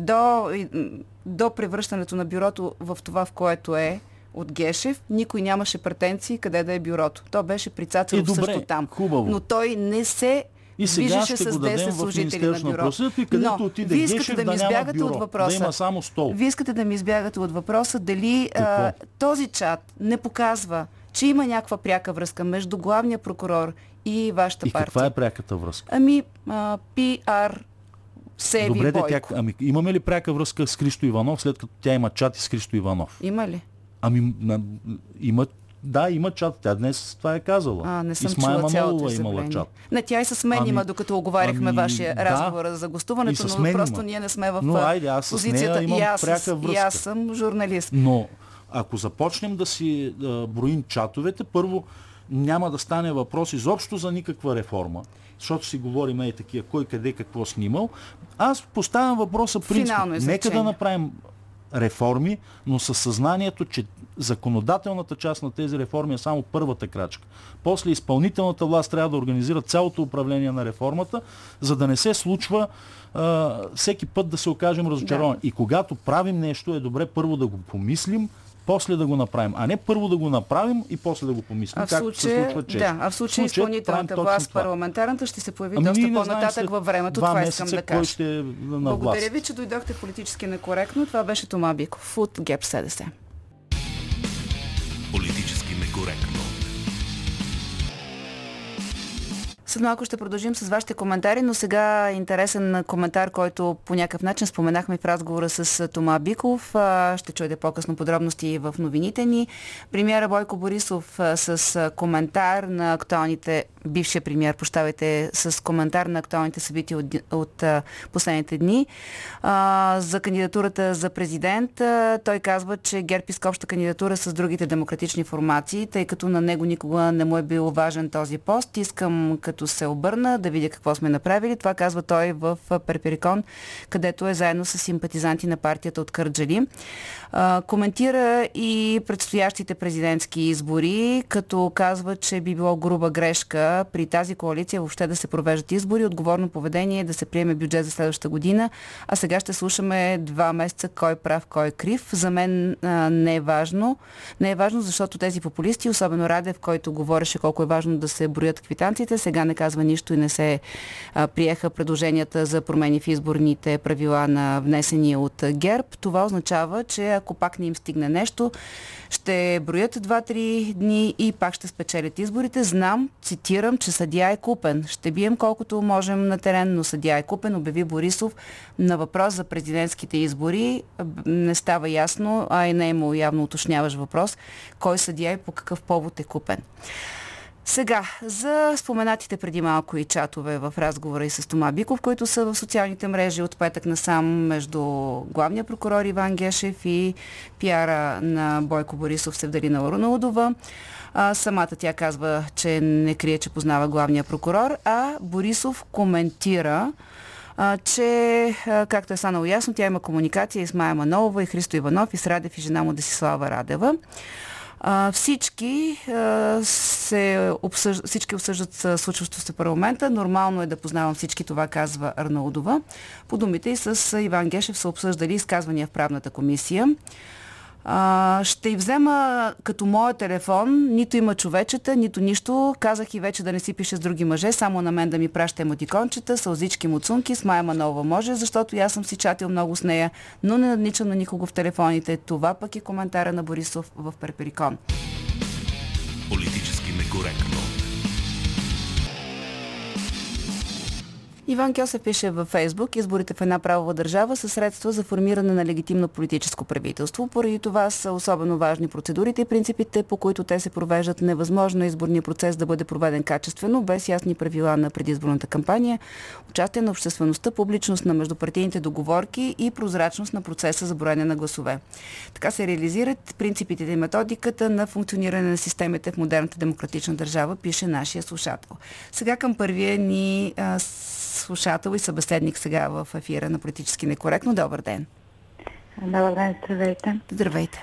До превръщането на бюрото в това, в което е от Гешев, никой нямаше претенции къде да е бюрото. То беше прицацано също там. Хубаво. Но той не се виждаше с 10 служители на бюро. Но вие искате да ми избягате от въпроса. Да има само стол. Вие искате да ми избягате от въпроса дали този чат не показва, че има някаква пряка връзка между главния прокурор и вашата партия. И каква е пряката връзка? пиар Севи Добре, Бойко. Имаме ли пряка връзка с Христо Иванов, след като тя има чат и с Христо Иванов? Има ли? Има чат. Тя днес това е казала. Не съм чула цялото изявление. Тя и с мен има, докато оговаряхме вашия разговор за гостуването, но просто ние не сме в позицията. И аз съм журналист. Но ако започнем да си броим чатовете, първо няма да стане въпрос изобщо за никаква реформа, защото си говорим такива, кой къде какво снимал. Аз поставям въпроса принципно. Нека да направим реформи, но със съзнанието, че законодателната част на тези реформи е само първата крачка. После изпълнителната власт трябва да организира цялото управление на реформата, за да не се случва всеки път да се окажем разочаровани. И когато правим нещо, е добре първо да го помислим, после да го направим, а не първо да го направим и после да го помислим, както се случва често. А в случай изпълнителната власт, парламентарната, ще се появи доста по-нататък във времето. Това искам да кажа. Благодаря ви, че дойдохте политически некоректно. Това беше Тома Биков от ГЕРБ СДС. Политически некоректно. След малко ще продължим с вашите коментари, но сега интересен коментар, който по някакъв начин споменахме в разговора с Тома Биков. Ще чуете по-късно подробности в новините ни. Премиера Бойко Борисов с коментар на актуалните, бившия премиер, с коментар на актуалните събития от последните дни. За кандидатурата за президент той казва, че ГЕРБ иска обща кандидатура с другите демократични формации, тъй като на него никога не му е бил важен този пост. Искам като се обърна да видя какво сме направили. Това казва той в Перперикон, където е заедно с симпатизанти на партията от Кърджали. Коментира и предстоящите президентски избори, като казва, че би било груба грешка при тази коалиция въобще да се провеждат избори, отговорно поведение, да се приеме бюджет за следващата година. А сега ще слушаме 2 месеца кой прав, кой крив. За мен не е важно. Не е важно, защото тези популисти, особено Радев, който говореше колко е важно да се броят квитанциите, сега не казва нищо и не се приеха предложенията за промени в изборните правила на внесени от ГЕРБ. Това означава, че ако пак не им стигне нещо, ще броят 2-3 дни и пак ще спечелят изборите. Знам, цитирам, че съдия е купен. Ще бием колкото можем на терен, но съдия е купен, обяви Борисов на въпрос за президентските избори. Не става ясно, а и не е имало явно уточняваш въпрос, кой съдия и по какъв повод е купен. Сега, за споменатите преди малко и чатове в разговора и с Тома Биков, които са в социалните мрежи от петък насам между главния прокурор Иван Гешев и пиара на Бойко Борисов Севдалина Руналудова. Самата тя казва, че не крие, че познава главния прокурор, а Борисов коментира че, както е станало ясно, тя има комуникация и с Мая Манолова, и Христо Иванов, и с Радев, и жена му Десислава Радева. Всички обсъждат случващото се в парламента. Нормално е да познавам всички, това казва Арнаудова. По думите и с Иван Гешев са обсъждали изказвания в правната комисия. Ще й взема като моя телефон, нито има човечета, нито нищо. Казах и вече да не си пише с други мъже, само на мен да ми праща емотикончета, сълзички, муцунки, с Мая Манолова може, защото аз съм си чатил много с нея, но не надничам на никого в телефоните. Това пък е коментара на Борисов в Перперикон. Политически некоректно. Иван Кьосев пише във Фейсбук: изборите в една правова държава са средства за формиране на легитимно политическо правителство. Поради това са особено важни процедурите и принципите, по които те се провеждат. Невъзможно изборния процес да бъде проведен качествено, без ясни правила на предизборната кампания, участие на обществеността, публичност на междупартийните договорки и прозрачност на процеса за броене на гласове. Така се реализират принципите и методиката на функциониране на системите в модерната демократична държава, пише нашия слушател. Сега към първия ни слушател и събеседник сега в ефира на Политически некоректно. Добър ден. Добър ден, здравейте. Здравейте.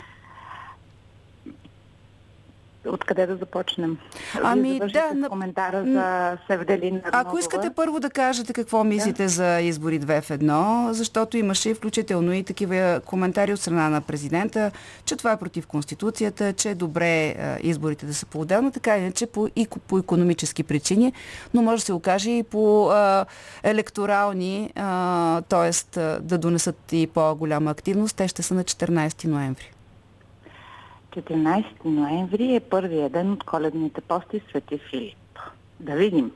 Откъде да започнем? Да, коментара за Севделин. Ако искате първо да кажете какво мислите за избори 2 в 1, защото имаше включително и такива коментари от страна на президента, че това е против Конституцията, че е добре изборите да са по-отделно, така иначе по икономически причини, но може да се окаже и по електорални, т.е. да донесат и по-голяма активност. Те ще са на 14 ноември. 14 ноември е първият ден от коледните пости Свети Филип. Да видим.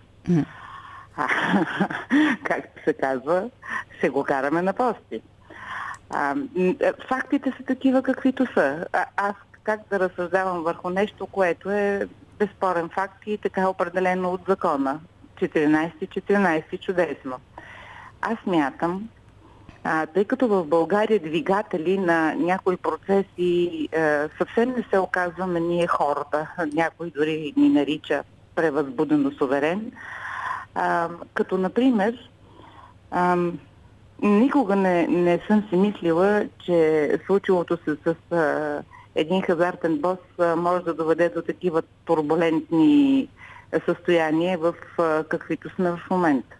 Както се казва, се го караме на пости. Фактите са такива, каквито са. Аз как да разсъждавам върху нещо, което е безспорен факт и така определено от закона. 14 чудесно. Аз смятам, тъй като в България двигатели на някои процеси съвсем не се оказваме ние хората. Някой дори ни нарича превъзбудено суверен. Като, например, никога не съм си мислила, че случилото се с един хазартен бос може да доведе до такива турбулентни състояния, в каквито сме в момента.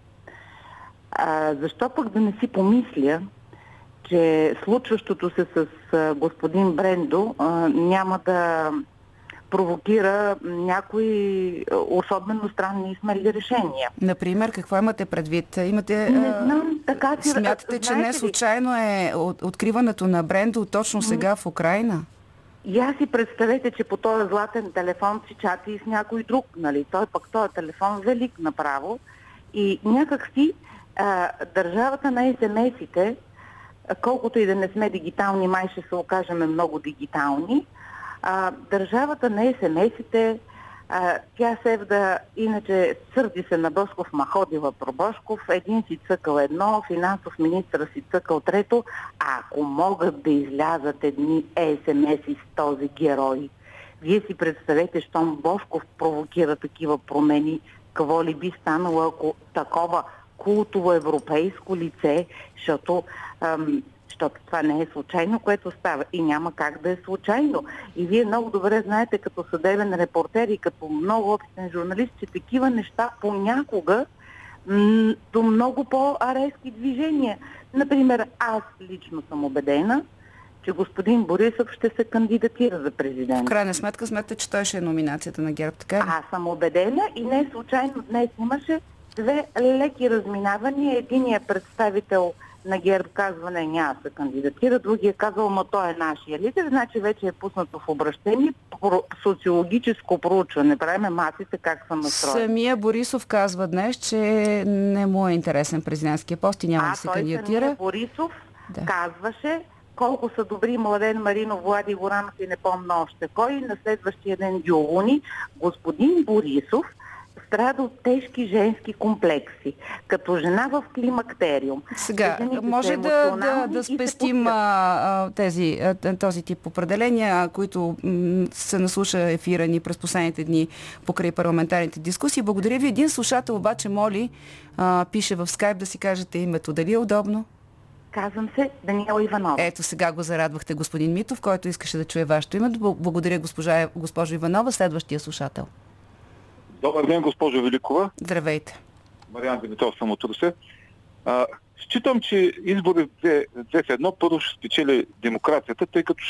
Защо пък да не си помисля, че случващото се с господин Брендо няма да провокира някои особено странни и смели решения? Например, какво имате предвид? Не знам, така си... Смятате, че не случайно е откриването на Брендо точно сега в Украйна? И аз си представете, че по този златен телефон си чати и с някой друг, нали? Този телефон велик направо. И някакси държавата на СМС-ите, колкото и да не сме дигитални, май ще се окажем много дигитални, държавата на СМС-ите, тя Севда, иначе сърди се на Бошков, ма ходила про Бошков, един си цъкал едно, финансов министър си цъкал трето, ако могат да излязат едни СМС-и с този герой. Вие си представете, щом Бошков провокира такива промени, какво ли би станало, ако такова култово европейско лице, защото това не е случайно, което става и няма как да е случайно. И вие много добре знаете, като съдебен репортер и като много опитен журналист, че такива неща понякога до много по-арейски движения. Например, аз лично съм убедена, че господин Борисов ще се кандидатира за президент. В крайна сметка смятате, че той ще е номинацията на ГЕРБ, така ли? Аз съм убедена и не случайно днес имаше две леки разминавания. Единият представител на ГЕРБ казва, не, няма се кандидатира, другия казал, но той е нашия лидер, значи вече е пуснато в обращение социологическо проучване. Правиме масите как са настроени. Самия Борисов казва днес, че не му е интересен президентския пост и няма да се кандидатира. Самия Борисов казваше колко са добри Младен Маринов, Влади Горанов и не помня още кой. На следващия ден Дюлуни господин Борисов страда от тежки женски комплекси. Като жена в климактериум. Сега, може да спестим този тип определения, които се наслуша ефира ни през последните дни покрай парламентарните дискусии. Благодаря ви. Един слушател обаче моли, пише в скайп да си кажете името. Дали е удобно? Казвам се Даниела Иванова. Ето, сега го зарадвахте, господин Митов, който искаше да чуе вашето име. Благодаря, госпожо Иванова. Следващия слушател. Добър ден, госпожо Великова. Здравейте. Мариан Димитров съм от Русе. Считам, че избори 2 в 1 първо ще спечели демокрацията, тъй като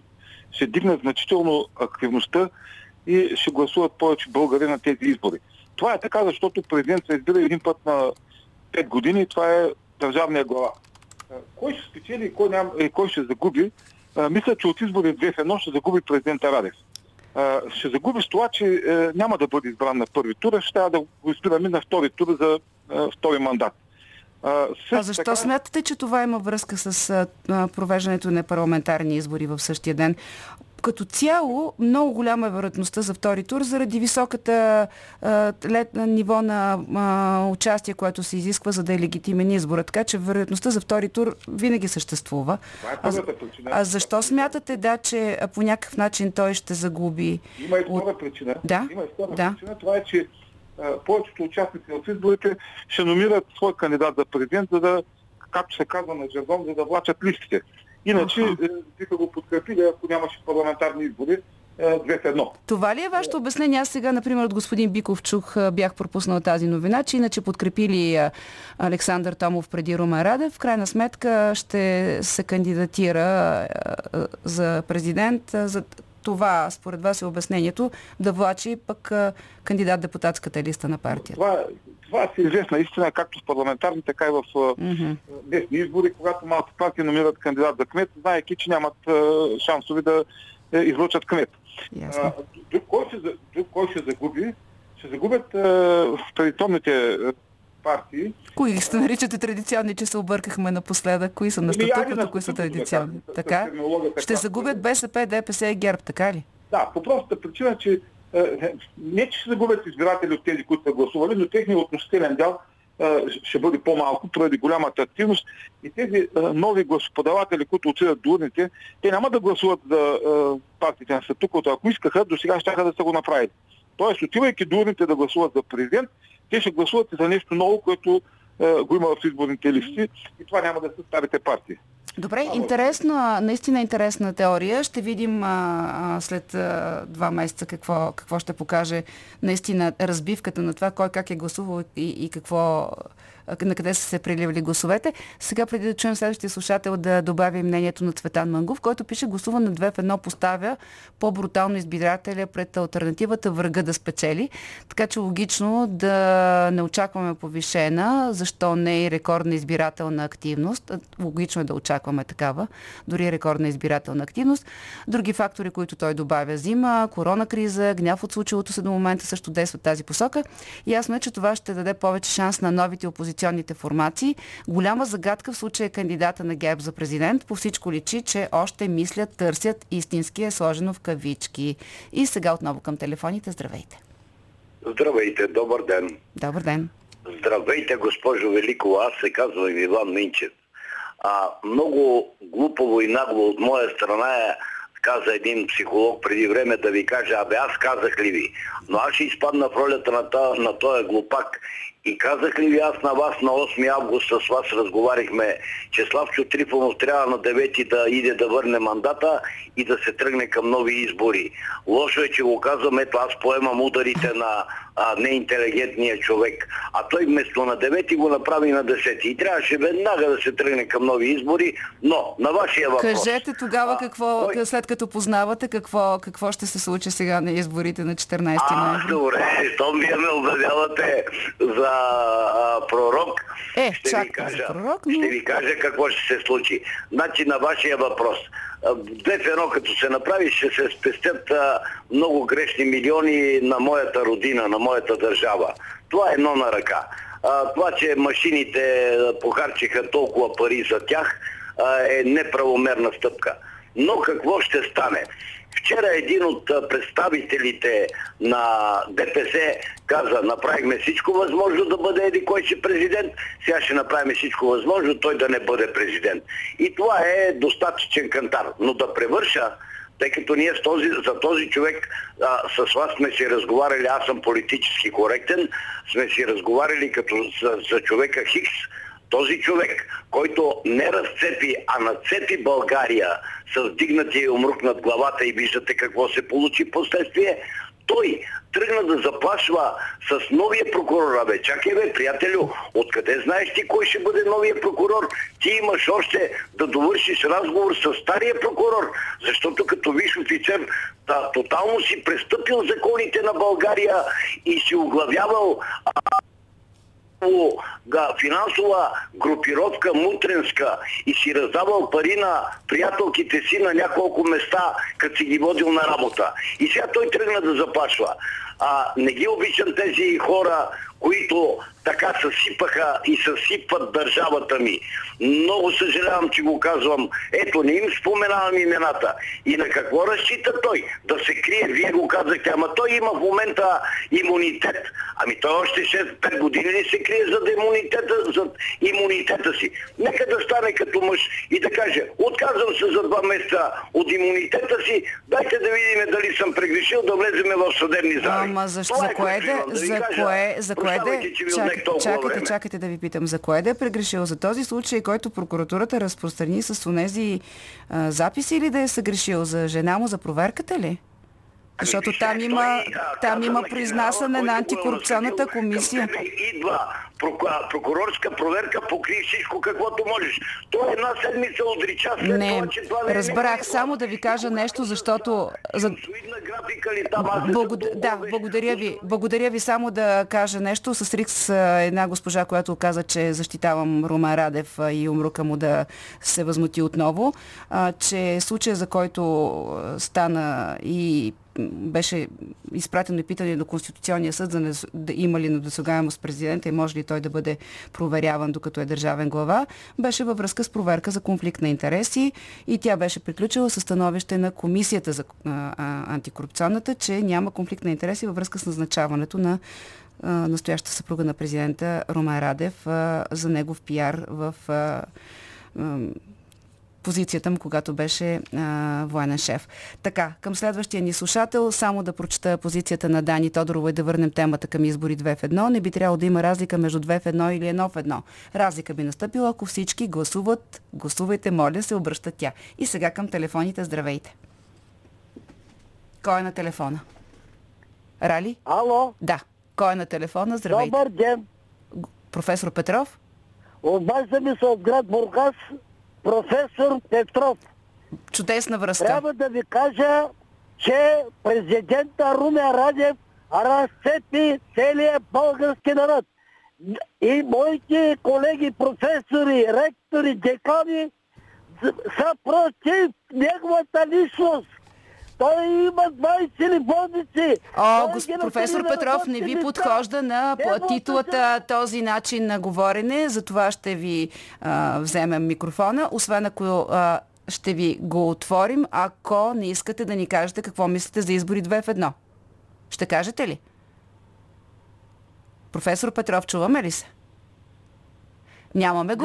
ще дигне значително активността и ще гласуват повече българи на тези избори. Това е така, защото президент се избира един път на 5 години и това е държавния глава. Кой ще спечели и кой ще загуби? Мисля, че от избори 2 в 1 ще загуби президента Радев. Ще загуби с това, че няма да бъде избран на първи тур, ще трябва да го избираме на втори тур за втори мандат. Защо смятате, че това има връзка с провеждането на парламентарни избори в същия ден? Като цяло, много голяма е вероятността за втори тур, заради високата ниво на участие, което се изисква, за да е легитимен избор. Така че вероятността за втори тур винаги съществува. А защо смятате, че по някакъв начин той ще загуби? Има и втора причина. Да? Има и втора причина. Това е, че повечето участници в изборите ще номират свой кандидат за президент, за да, както се казва на жаргон, за да влачат листите. Иначе биха го подкрепили, ако нямаше парламентарни избори 2 в 1. Това ли е вашето обяснение? Аз сега, например, от господин Биков чух, бях пропуснал тази новина, че иначе подкрепили Александър Томов преди Румен Радев. В крайна сметка ще се кандидатира за президент. За това, според вас, е обяснението да влачи пък кандидат депутатската листа на партията. Това е известна истина, както в парламентарни, така и в местни избори, когато малки партии номират кандидат за кмет, знаеки, че нямат шансове да излъчат кмет. Кой ще загуби? Ще загубят традиционните партии. Кои сте наричате традиционни, че се объркахме напоследък? Кои са на статуквото, кои са традиционни? Така? Ще загубят БСП, ДПС и ГЕРБ, така ли? Да, по простата причина, че не че ще загубят избиратели от тези, които са гласували, но техният относителен дял ще бъде по-малко, поради голямата активност. И тези нови гласоподаватели, които отидат до урните, те няма да гласуват за партиите на статуквото. Ако искаха, до сега щяха да са го направили. Тоест, отивайки до урните да гласуват за президент, те ще гласуват за нещо ново, което го има в изборните листи, и това няма да са старите партии. Добре, наистина интересна теория. Ще видим след 2 месеца какво ще покаже наистина разбивката на това, кой как е гласувал и на къде са се приливали гласовете. Сега, преди да чуем следващия слушател, да добави мнението на Цветан Мангов, който пише: гласуване 2 в 1 поставя по-брутално избирателя пред алтернативата врага да спечели. Така че логично да не очакваме повишена, защо не и рекордна избирателна активност. Логично е да очакваме такава, дори рекордна избирателна активност. Други фактори, които той добавя: зима, корона криза, гняв от случилото се до момента също действат тази посока. Ясно е, че това ще даде повече шанс на новите опозиционните формации. Голяма загадка в случая е кандидата на ГЕРБ за президент. По всичко личи, че още мислят, търсят, истински е сложено в кавички. И сега отново към телефоните. Здравейте. Здравейте, добър ден. Добър ден. Здравейте, госпожо Великова. Аз се казвам Иван Минчев. Много глупаво и нагло от моя страна каза един психолог преди време да ви каже: аз казах ли ви? Но аз ще изпадна в ролята на този глупак. И казах ли ви аз на вас на 8 август, с вас разговарихме, че Славчо Трифонов трябва на 9 да иде да върне мандата и да се тръгне към нови избори. Лошо е, че го казвам, ето аз поемам ударите на неинтелигентния човек. А той вместо на 9 го направи на 10. И трябваше веднага да се тръгне към нови избори, но на вашия въпрос. Кажете тогава след като познавате, какво ще се случи сега на изборите на 14 ноември. Добре, щом вие ме обявявате за пророк, ще ви кажа какво ще се случи. Значи на вашия въпрос. 2 в 1 като се направи, ще се спестят много грешни милиони на моята родина, на моята държава. Това е едно на ръка. Това, че машините похарчиха толкова пари за тях, е неправомерна стъпка. Но какво ще стане? Вчера един от представителите на ДПС каза, направихме всичко възможно да бъде еди кой си президент, сега ще направим всичко възможно той да не бъде президент. И това е достатъчен кантар. Но да превърша, тъй като ние за този човек с вас сме си разговаряли, аз съм политически коректен, сме си разговаряли като за човека Хикс. Този човек, който не разцепи, а нацепи България с вдигнатия умрук над главата и виждате какво се получи последствие, той тръгна да заплашва с новия прокурор. Абе, чакай бе, приятелю, откъде знаеш ти кой ще бъде новия прокурор? Ти имаш още да довършиш разговор с стария прокурор, защото като висш офицер тотално си престъпил законите на България и си оглавявал финансова групировка мутренска и си раздавал пари на приятелките си на няколко места, като си ги водил на работа. И сега той тръгна да заплашва. Не ги обичам тези хора, които така съсипаха и съсипват държавата ми. Много съжалявам, че го казвам. Ето, не им споменавам имената. И на какво разчита той? Да се крие, вие го казахте, ама той има в момента имунитет. Ами той още 6-5 години ли се крие за имунитета си? Нека да стане като мъж и да каже, отказвам се за 2 месеца от имунитета си, дайте да видим дали съм прегрешил, да влеземе в съдебни зали. Ама защо? За кое да? Чакайте да ви питам. За кое да е прегрешил? За този случай, който прокуратурата разпространи с онези записи, или да е съгрешил? За жена му, за проверката ли? Защото там има произнасяне на антикорупционната комисия. Идва прокурорска проверка, покри всичко каквото можеш. То е 1 седмица отрича след това, че това не е... Разбрах, само да ви кажа нещо, защото... Благодаря ви, само да кажа нещо. С Рикс една госпожа, която каза, че защитавам Румен Радев и умрука му да се възмути отново, че случая, за който стана и беше изпратено и питане до Конституционния съд за да има ли недосегаемост президента и може ли той да бъде проверяван докато е държавен глава, беше във връзка с проверка за конфликт на интереси и тя беше приключила със становище на комисията за антикорупционната, че няма конфликт на интереси във връзка с назначаването на настояща съпруга на президента Румен Радев за негов пиар в позицията му, когато беше военен шеф. Така, към следващия ни слушател, само да прочета позицията на Дани Тодорова и да върнем темата към избори 2 в 1. Не би трябвало да има разлика между 2 в 1 или 1 в 1. Разлика би настъпила, ако всички гласуват. Гласувайте, моля, се обръща тя. И сега към телефоните. Здравейте. Кой е на телефона? Рали? Ало? Да. Кой е на телефона? Здравейте. Добър ден. Професор Петров? Обажда ми се от град Бургас, професор Петров. Чудесна връзка. Трябва да ви кажа, че президента Румен Радев разцепи целия български народ. И моите колеги, професори, ректори, декани са против неговата личност. Той има 20 телефоници. Професор Петров, не ви подхожда на титлата този начин на говорене, затова ще ви вземем микрофона, освен ако ще ви го отворим, ако не искате да ни кажете какво мислите за избори 2 в 1. Ще кажете ли? Професор Петров, чуваме ли се? Нямаме го.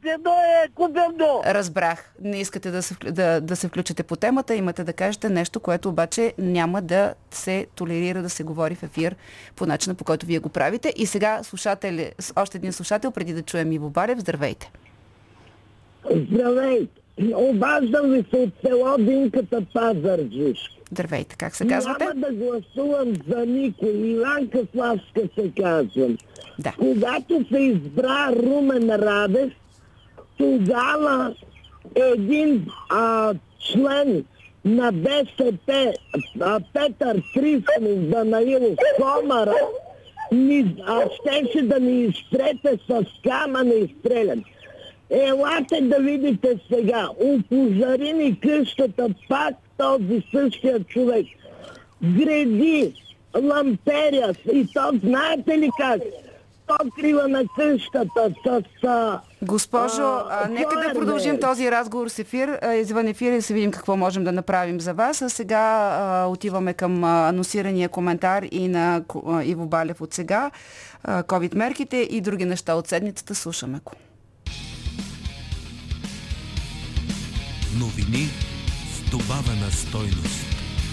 Разбрах. Не искате да се включите по темата. Имате да кажете нещо, което обаче няма да се толерира да се говори в ефир по начина, по който вие го правите. И сега още един слушател, преди да чуем Иво Балев. Здравейте. Здравейте. Обаждам ви се от село Динката, Пазарджишко. Здравейте. Как се казвате? Няма да гласувам за никой. Иланка Славска се казвам. Да. Когато се избра Румен Радев, тогава един член на БСП, Петър Трифонов, Данаилов Комара, щеше да ни изтрете с камъна и стрелен. Елате да видите сега, опожари ни къщата пак този същия човек. Греди, ламперя и то знаете ли как? покрива на къщата с... Госпожо, нека да продължим този разговор с ефир. Извън ефир и да се видим какво можем да направим за вас. А сега отиваме към анонсирания коментар и на Иво Балев от сега. COVID мерките и други неща от седмицата. Слушаме го. Новини с добавена стойност.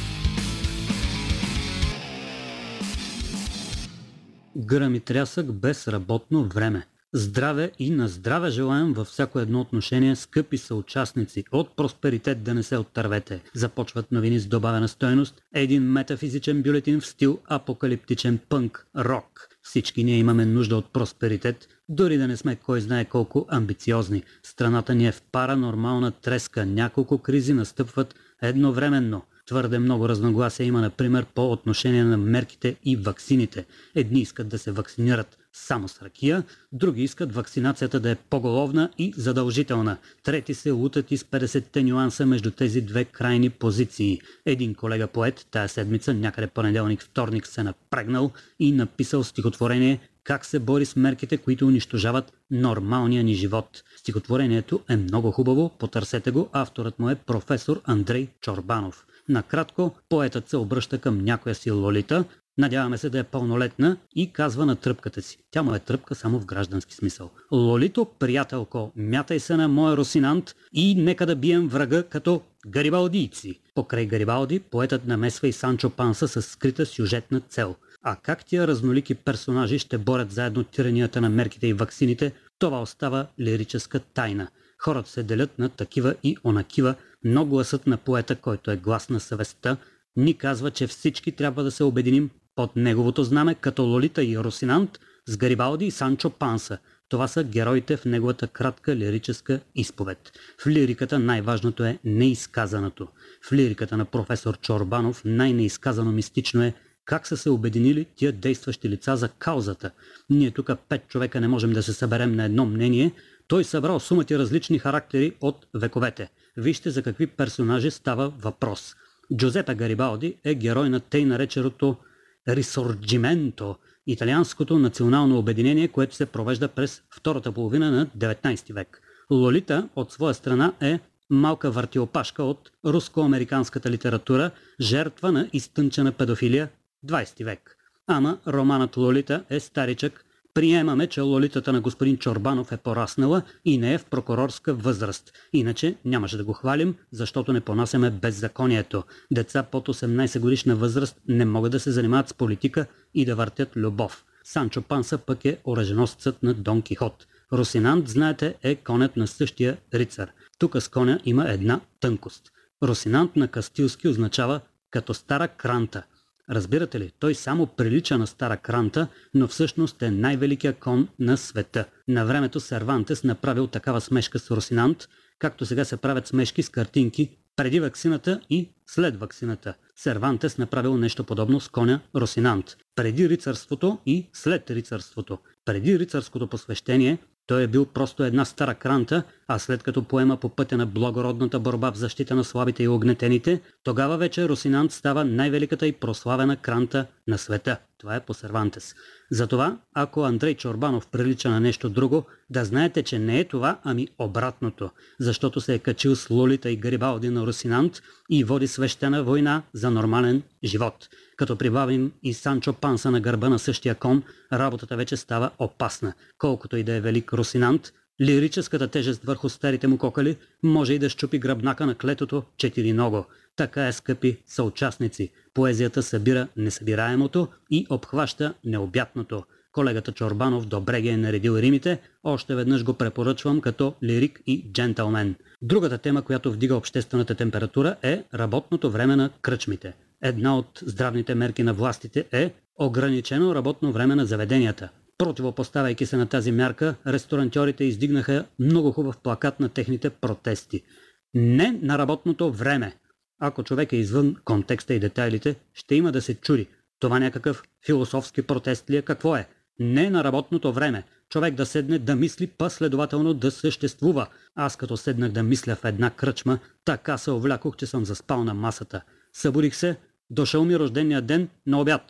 Гръм и трясък без работно време. Здраве и на здраве желаем във всяко едно отношение, скъпи съучастници. От просперитет да не се оттървете. Започват новини с добавена стойност. Един метафизичен бюлетин в стил апокалиптичен пънк рок. Всички ние имаме нужда от просперитет, дори да не сме кой знае колко амбициозни. Страната ни е в паранормална треска. Няколко кризи настъпват едновременно. Твърде много разногласия има, например, по отношение на мерките и ваксините. Едни искат да се вакцинират само с ракия, други искат вакцинацията да е поголовна и задължителна. Трети се лутат из 50-те нюанса между тези две крайни позиции. Един колега поет тая седмица, някъде понеделник-вторник, се напрегнал и написал стихотворение как се бори с мерките, които унищожават нормалния ни живот. Стихотворението е много хубаво, потърсете го, авторът му е професор Андрей Чорбанов. Накратко, поетът се обръща към някоя си Лолита, надяваме се да е пълнолетна и казва на тръпката си. Тя му е тръпка само в граждански смисъл. Лолито, приятелко, мятай се на моя Росинант и нека да бием врага като гарибалдийци. Покрай Гарибалди, поетът намесва и Санчо Панса с скрита сюжетна цел. А как тия разнолики персонажи ще борят заедно тиранията на мерките и ваксините, това остава лирическа тайна. Хората се делят на такива и онакива, но гласът на поета, който е глас на съвестта, ни казва, че всички трябва да се обединим под неговото знаме, като Лолита и Росинант, с Гарибалди и Санчо Панса. Това са героите в неговата кратка лирическа изповед. В лириката най-важното е неизказаното. В лириката на професор Чорбанов най-неизказано мистично е как са се обединили тия действащи лица за каузата. Ние тук 5 човека не можем да се съберем на едно мнение. Той събрал сумати различни характери от вековете. Вижте за какви персонажи става въпрос. Джузепе Гарибалди е герой на тъй нареченото Рисорджименто, италианското национално обединение, което се провежда през втората половина на 19 век. Лолита от своя страна е малка въртиопашка от руско-американската литература, жертва на изтънчена педофилия 20 век. Ама романът Лолита е старичък. Приемаме, че Лолитата на господин Чорбанов е пораснала и не е в прокурорска възраст. Иначе нямаше да го хвалим, защото не понасяме беззаконието. Деца под 18 годишна възраст не могат да се занимават с политика и да въртят любов. Санчо Панса пък е оръженосецът на Дон Кихот. Росинант, знаете, е конят на същия рицар. Тук с коня има една тънкост. Росинант на кастилски означава като стара кранта. Разбирате ли, той само прилича на стара кранта, но всъщност е най-великият кон на света. На времето Сервантес направил такава смешка с Росинант, както сега се правят смешки с картинки преди ваксината и след ваксината. Сервантес направил нещо подобно с коня Росинант. Преди рицарството и след рицарството. Преди рицарското посвещение той е бил просто една стара кранта, а след като поема по пътя на благородната борба в защита на слабите и огнетените, тогава вече Росинант става най-великата и прославена кранта на света. Това е по Сервантес. Затова, ако Андрей Чорбанов прилича на нещо друго, да знаете, че не е това, ами обратното, защото се е качил с Лолита и Гарибалди на Росинант и води свещена война за нормален живот. Като прибавим и Санчо Панса на гърба на същия кон, работата вече става опасна. Колкото и да е велик Росинант, лирическата тежест върху старите му кокали може и да щупи гръбнака на клетото четириного. Така е, скъпи съучастници. Поезията събира несъбираемото и обхваща необятното. Колегата Чорбанов добре ги е наредил римите, още веднъж го препоръчвам като лирик и джентълмен. Другата тема, която вдига обществената температура, е работното време на кръчмите. Една от здравните мерки на властите е ограничено работно време на заведенията. Противопоставяйки се на тази мярка, ресторантьорите издигнаха много хубав плакат на техните протести. Не на работното време. Ако човек е извън контекста и детайлите, ще има да се чуди. Това някакъв философски протест ли е? Какво е? Не на работното време. Човек да седне да мисли, па следователно да съществува. Аз като седнах да мисля в една кръчма, така се увлякох, че съм заспал на масата. Събудих се, дошъл ми рождения ден на обяд.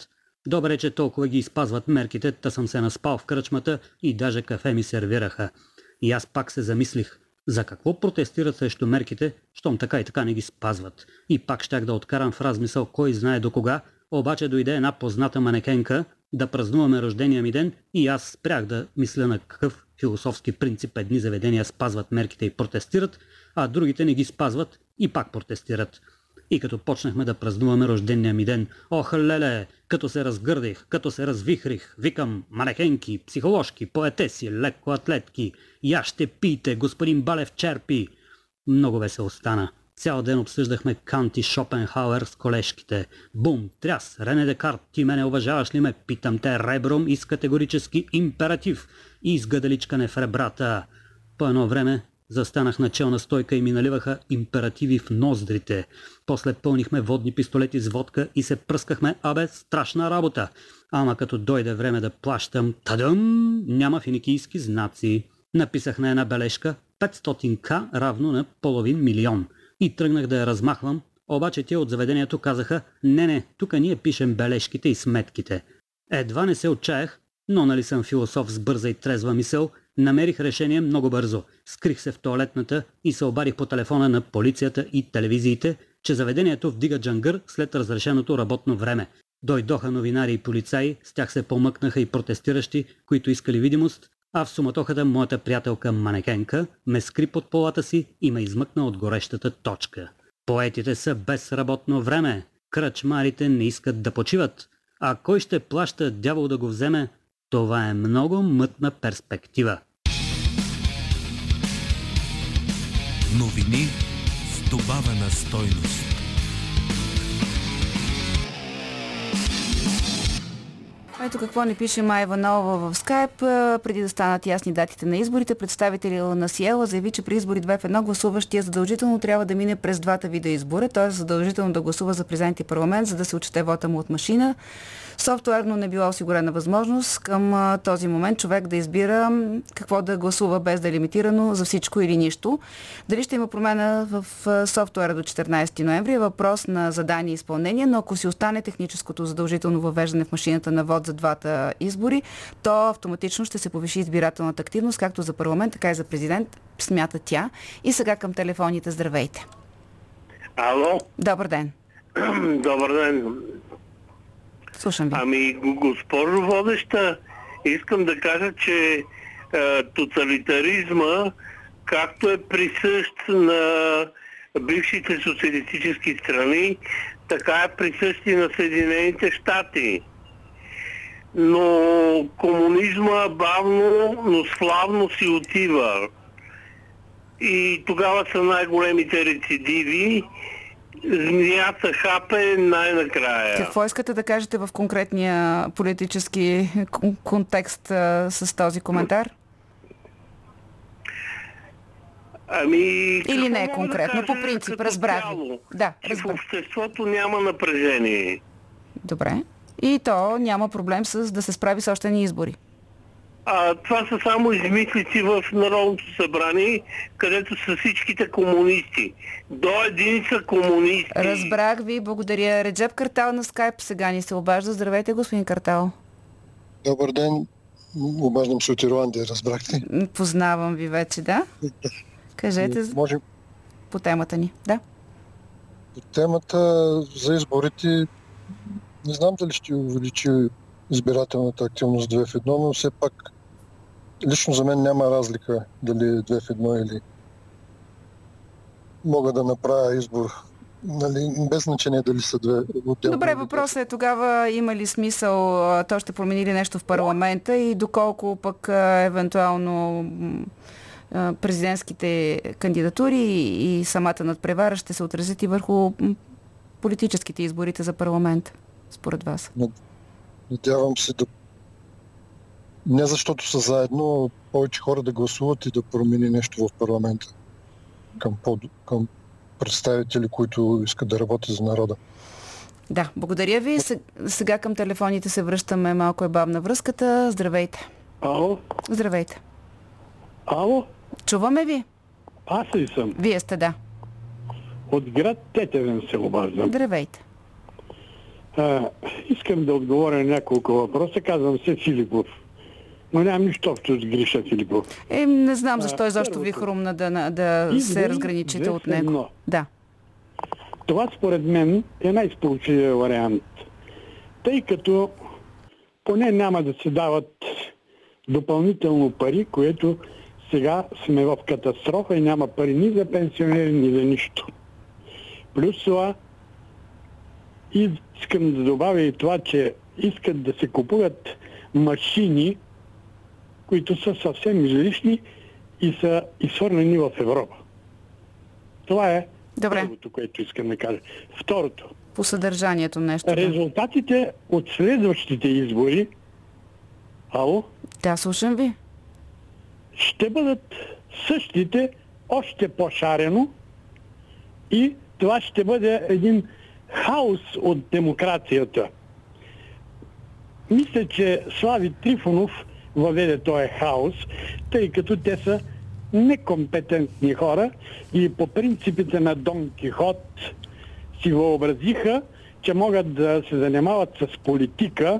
Добре, че толкова ги спазват мерките, та съм се наспал в кръчмата и даже кафе ми сервираха. И аз пак се замислих, за какво протестират срещу мерките, щом така и така не ги спазват. И пак щях да откарам в размисъл кой знае до кога, обаче дойде една позната манекенка да празнуваме рождения ми ден и аз спрях да мисля на какъв философски принцип едни заведения спазват мерките и протестират, а другите не ги спазват и пак протестират. И като почнахме да празнуваме рождения ми ден, ох леле, като се разгърдих, като се развихрих, викам манекенки, психоложки, поетеси, лекоатлетки, я ще пийте, господин Балев черпи. Много весело стана. Цял ден обсъждахме Кант и Шопенхауер с колежките. Бум, тряс, Рене Декарт, ти мене уважаваш ли ме? Питам те ребром и с категорически императив и с гадаличкане в ребрата. По едно време застанах на челна стойка и ми наливаха императиви в ноздрите. После пълнихме водни пистолети с водка и се пръскахме, страшна работа. Ама като дойде време да плащам, тадъм, няма финикийски знаци. Написах на една бележка 500к равно на половин милион. И тръгнах да я размахвам, обаче тия от заведението казаха, не, тук ние пишем бележките и сметките. Едва не се отчаях, но нали съм философ с бърза и трезва мисъл, намерих решение много бързо. Скрих се в тоалетната и се обадих по телефона на полицията и телевизиите, че заведението вдига джангър след разрешеното работно време. Дойдоха новинари и полицаи, с тях се помъкнаха и протестиращи, които искали видимост, а в суматохата моята приятелка манекенка ме скри под полата си и ме измъкна от горещата точка. Поетите са без работно време, кръчмарите не искат да почиват, а кой ще плаща дявол да го вземе, това е много мътна перспектива. Новини с добавена стойност. Ето какво ни пише Майя Иванова в скайп. Преди да станат ясни датите на изборите, представители на Сиела заяви, че при избори 2 в 1 гласуващия задължително трябва да мине през двата вида избора, т.е. задължително да гласува за президент и парламент, за да се отчете вота му от машина. Софтуерно не била осигурена възможност към този момент човек да избира какво да гласува без да е лимитирано за всичко или нищо. Дали ще има промена в софтуера до 14 ноември е въпрос на задание и изпълнение, но ако си остане техническото задължително въвеждане в машината на вод за двата избори, то автоматично ще се повиши избирателната активност, както за парламент, така и за президент, смята тя. И сега към телефоните. Здравейте. Ало? Добър ден. Добър ден. Слушам ви. Ами, госпожо водеща, искам да кажа, че тоталитаризма, както е присъщ на бившите социалистически страни, така е присъщ и на Съединените щати. Но комунизма бавно, но славно си отива. И тогава са най-големите рецидиви. Змията хапе най-накрая. Какво искате да кажете в конкретния политически контекст с този коментар? Ами... Или не е конкретно, да по принцип, разбрах ви. Да, разбрах. В обществото няма напрежение. Добре. И то няма проблем да се справи с още ни избори. Това са само измислици в Народното събрание, където са всичките комунисти. До единица комунисти. Разбрах ви, благодаря. Реджеп Картал на скайп сега ни се обажда. Здравейте, господин Картал. Добър ден. Обаждам се от Ирландия, разбрахте? Познавам ви вече, да? Кажете по темата ни. Да. По темата за изборите не знам дали ще увеличи избирателната активност 2 в 1, но все пак лично за мен няма разлика дали е 2 в 1 или мога да направя избор. Нали, без значение дали са две отделни. Добре, въпросът е тогава има ли смисъл, то ще промени ли нещо в парламента и доколко пък евентуално президентските кандидатури и самата надпревара ще се отразят и върху политическите изборите за парламент, според вас? Надявам се да... Не защото са заедно, повече хора да гласуват и да промени нещо в парламента към представители, които искат да работят за народа. Да, благодаря ви. Сега към телефоните се връщаме. Малко е бавна връзката. Здравейте. Ало? Здравейте. Ало? Чуваме ви? Аз ли съм? Вие сте, да. От град Тетевен се обаждам. Здравейте. Искам да отговоря на няколко въпроса. Казвам се Филипов. Но нямам нищо общо с Гриша Филипов. Не знам защо изобщо ви хрумна да се разграничите от него. Да. Това според мен е най-сполучливия вариант. Тъй като поне няма да се дават допълнително пари, което сега сме в катастрофа и няма пари ни за пенсионери, ни за нищо. Плюс това искам да добавя и това, че искат да се купуват машини, които са съвсем излишни и са изхвърлени в Европа. Това е първото, което искам да кажа. Второто. По съдържанието нещо. Резултатите от следващите избори, Да, слушам ви. Ще бъдат същите, още по-шарено, и това ще бъде един хаос от демокрацията. Мисля, че Слави Трифонов въведе този хаос, тъй като те са некомпетентни хора и по принципите на Дон Кихот си въобразиха, че могат да се занимават с политика,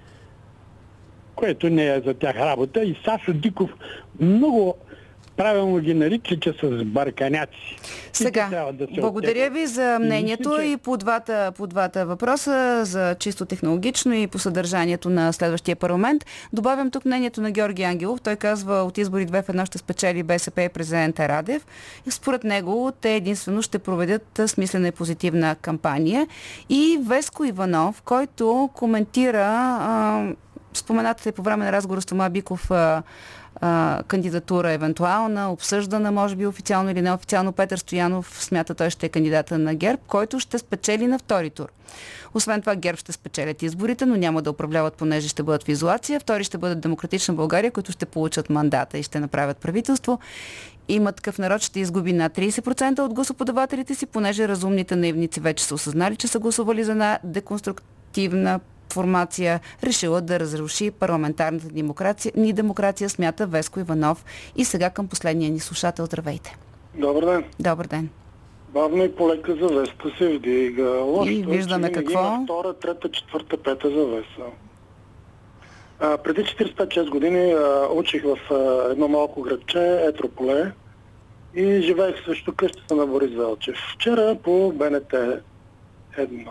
което не е за тях работа. И Сашо Диков много правилно ги нарича, че са сбърканяци. Сега, благодаря ви за мнението и по двата въпроса, за чисто технологично и по съдържанието на следващия парламент. Добавям тук мнението на Георги Ангелов. Той казва, от избори 2 в 1 ще спечели БСП и президента Радев. И според него те единствено ще проведат смислена и позитивна кампания. И Веско Иванов, който коментира споменатата по време на разговора с Тома Биков кандидатура евентуална, обсъждана, може би официално или неофициално. Петър Стоянов смята, той ще е кандидата на ГЕРБ, който ще спечели на втори тур. Освен това, ГЕРБ ще спечелят изборите, но няма да управляват, понеже ще бъдат в изолация. Втори ще бъдат Демократична България, които ще получат мандата и ще направят правителство. Има Такъв народ ще изгуби над 30% от гласоподавателите си, понеже разумните наивници вече са осъзнали, че са гласували за една деконструктивна формация, решила да разруши парламентарната демокрация, смята Веско Иванов. И сега към последния ни слушател. Здравейте. Добър ден. Добър ден. Бавно и полека завеста се вдига. Лошо, и виждаме какво. Втора, трета, четвърта, пета завеса. Преди 45-6 години учих в едно малко градче, Етрополе, и живеех също къщата на Борис Велчев. Вчера по БНТ 1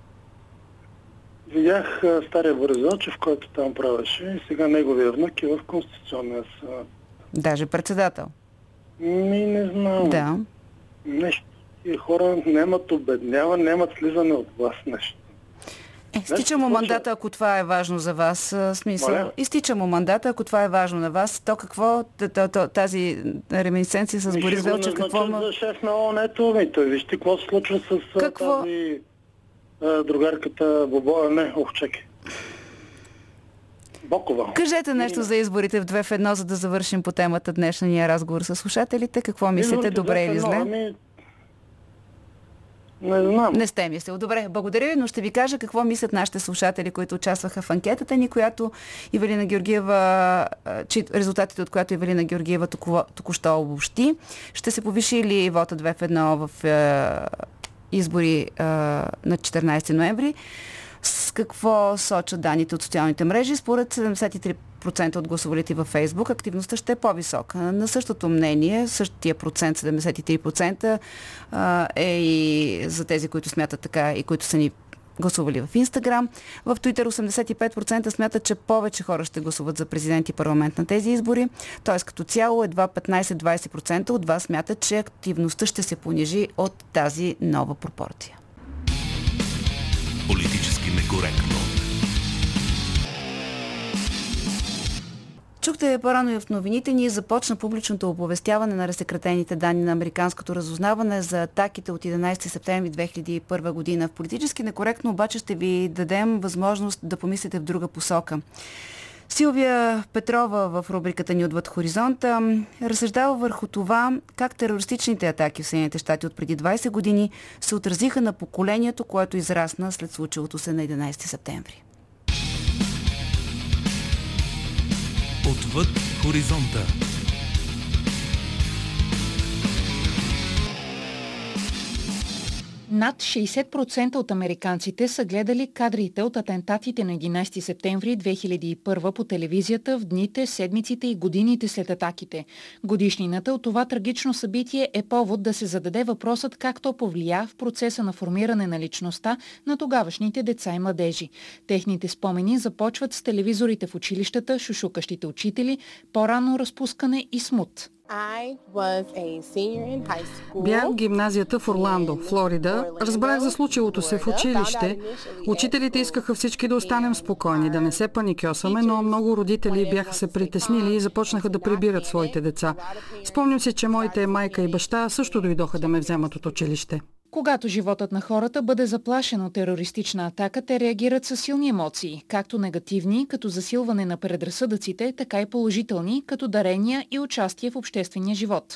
видях стария Борис Велчев, който там правеше, и сега неговия внук е в Конституционния съд. Даже председател. Не знам. Да. Нещо. И хора нямат обеднява, нямат слизане от власт нещо. Изтича му мандата, ако това е важно за вас. Смисъл. Изтича му мандата, ако това е важно на вас. То какво, тази реминисценция с Борис Велчев, какво за шеф на ООН-то, той вижте какво се случва с тази другарката Бобоя, чакай. Бокова. Кажете нещо за изборите в 2 в 1, за да завършим по темата днешния разговор с слушателите. Какво мислите, добре или зле? Не знам. Не сте мислил. Добре, благодаря ви, но ще ви кажа какво мислят нашите слушатели, които участваха в анкетата ни, която Ивелина Георгиева, резултатите от която Ивелина Георгиева току-що обобщи. Ще се повиши ли вота 2 в 1 в избори на 14 ноември? С какво сочат данните от социалните мрежи? Според 73% от гласувалите във Фейсбук, активността ще е по-висока. На същото мнение, същия процент, 73%, е и за тези, които смятат така и които са ни гласували в Инстаграм. В Твитър 85% смятат, че повече хора ще гласуват за президент и парламент на тези избори. Тоест като цяло едва 15-20% от вас смятат, че активността ще се понижи от тази нова пропорция. Политически некоректно. Чухте по-рано и в новините ни започна публичното оповестяване на разсекретените данни на американското разузнаване за атаките от 11 септември 2001 година. В политически некоректно обаче ще ви дадем възможност да помислите в друга посока. Силвия Петрова в рубриката ни Отвъд хоризонта разсъждава върху това как терористичните атаки в Съединените щати от преди 20 години се отразиха на поколението, което израсна след случилото се на 11 септември. Отвъд хоризонта. Над 60% от американците са гледали кадрите от атентатите на 11 септември 2001 по телевизията в дните, седмиците и годините след атаките. Годишнината от това трагично събитие е повод да се зададе въпросът как то повлия в процеса на формиране на личността на тогавашните деца и младежи. Техните спомени започват с телевизорите в училищата, шушукащите учители, по-рано разпускане и смут. Бях в гимназията в Орландо, Флорида. Разбрах за случилото се в училище. Учителите искаха всички да останем спокойни, да не се паникьосаме, но много родители бяха се притеснили и започнаха да прибират своите деца. Спомням си, че моите майка и баща също дойдоха да ме вземат от училище. Когато животът на хората бъде заплашен от терористична атака, те реагират със силни емоции, както негативни, като засилване на предразсъдъците, така и положителни, като дарения и участие в обществения живот.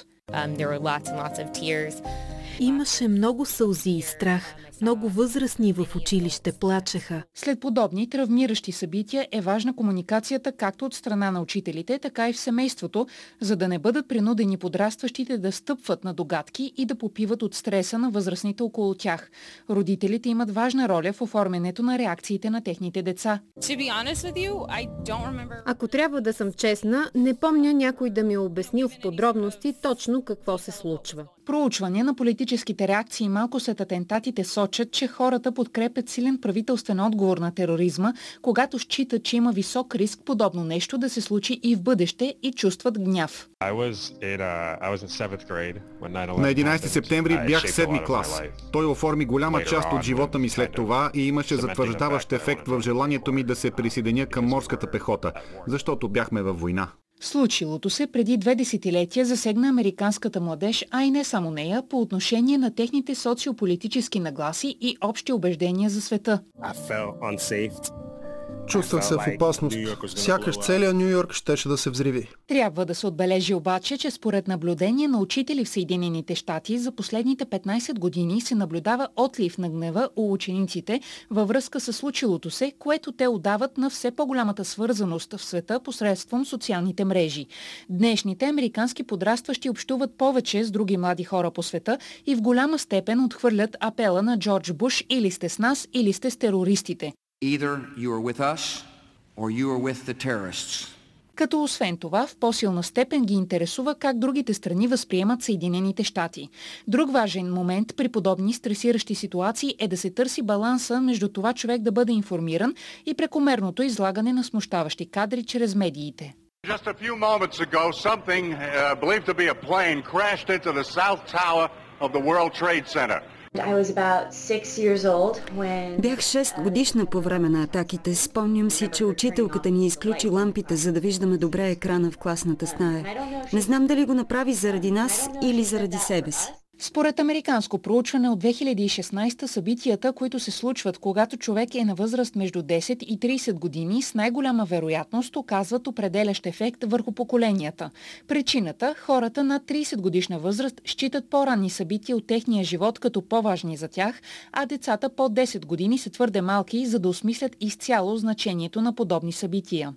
Имаше много сълзи и страх. Много възрастни в училище плачеха. След подобни травмиращи събития е важна комуникацията както от страна на учителите, така и в семейството, за да не бъдат принудени подрастващите да стъпват на догадки и да попиват от стреса на възрастните около тях. Родителите имат важна роля в оформянето на реакциите на техните деца. Ако трябва да съм честна, не помня някой да ми е обяснил в подробности точно какво се случва. Проучвания на политическите реакции малко след атентатите сочат, че хората подкрепят силен правителствен отговор на тероризма, когато считат, че има висок риск подобно нещо да се случи и в бъдеще и чувстват гняв. На 11 септември бях в 7-ми клас. Той оформи голяма част от живота ми след това и имаше затвърждаващ ефект в желанието ми да се присъединя към морската пехота, защото бяхме във война. Случилото се преди 2 десетилетия засегна американската младеж, а и не само нея, по отношение на техните социополитически нагласи и общи убеждения за света. Чувствах се в опасност. Сякаш целият Ню Йорк щеше да се взриви. Трябва да се отбележи обаче, че според наблюдение на учители в Съединените щати за последните 15 години се наблюдава отлив на гнева у учениците във връзка с случилото се, което те отдават на все по-голямата свързаност в света посредством социалните мрежи. Днешните американски подрастващи общуват повече с други млади хора по света и в голяма степен отхвърлят апела на Джордж Буш: или сте с нас, или сте с терористите. Either you are with us or you are with the terrorists. Като освен това, в по-силна степен ги интересува как другите страни възприемат Съединените щати. Друг важен момент при подобни стресиращи ситуации е да се търси баланса между това човек да бъде информиран и прекомерното излагане на смущаващи кадри чрез медиите. Just a few moments ago, something believed to be a plane crashed into the south tower of the World Trade Center. Бях 6 годишна по време на атаките. Спомням си, че учителката ни изключи лампите, за да виждаме добре екрана в класната стая. Не знам дали го направи заради нас или заради себе си. Според американско проучване от 2016 събитията, които се случват, когато човек е на възраст между 10 и 30 години, с най-голяма вероятност оказват определящ ефект върху поколенията. Причината – хората над 30 годишна възраст считат по-ранни събития от техния живот като по-важни за тях, а децата под 10 години са твърде малки, за да осмислят изцяло значението на подобни събития.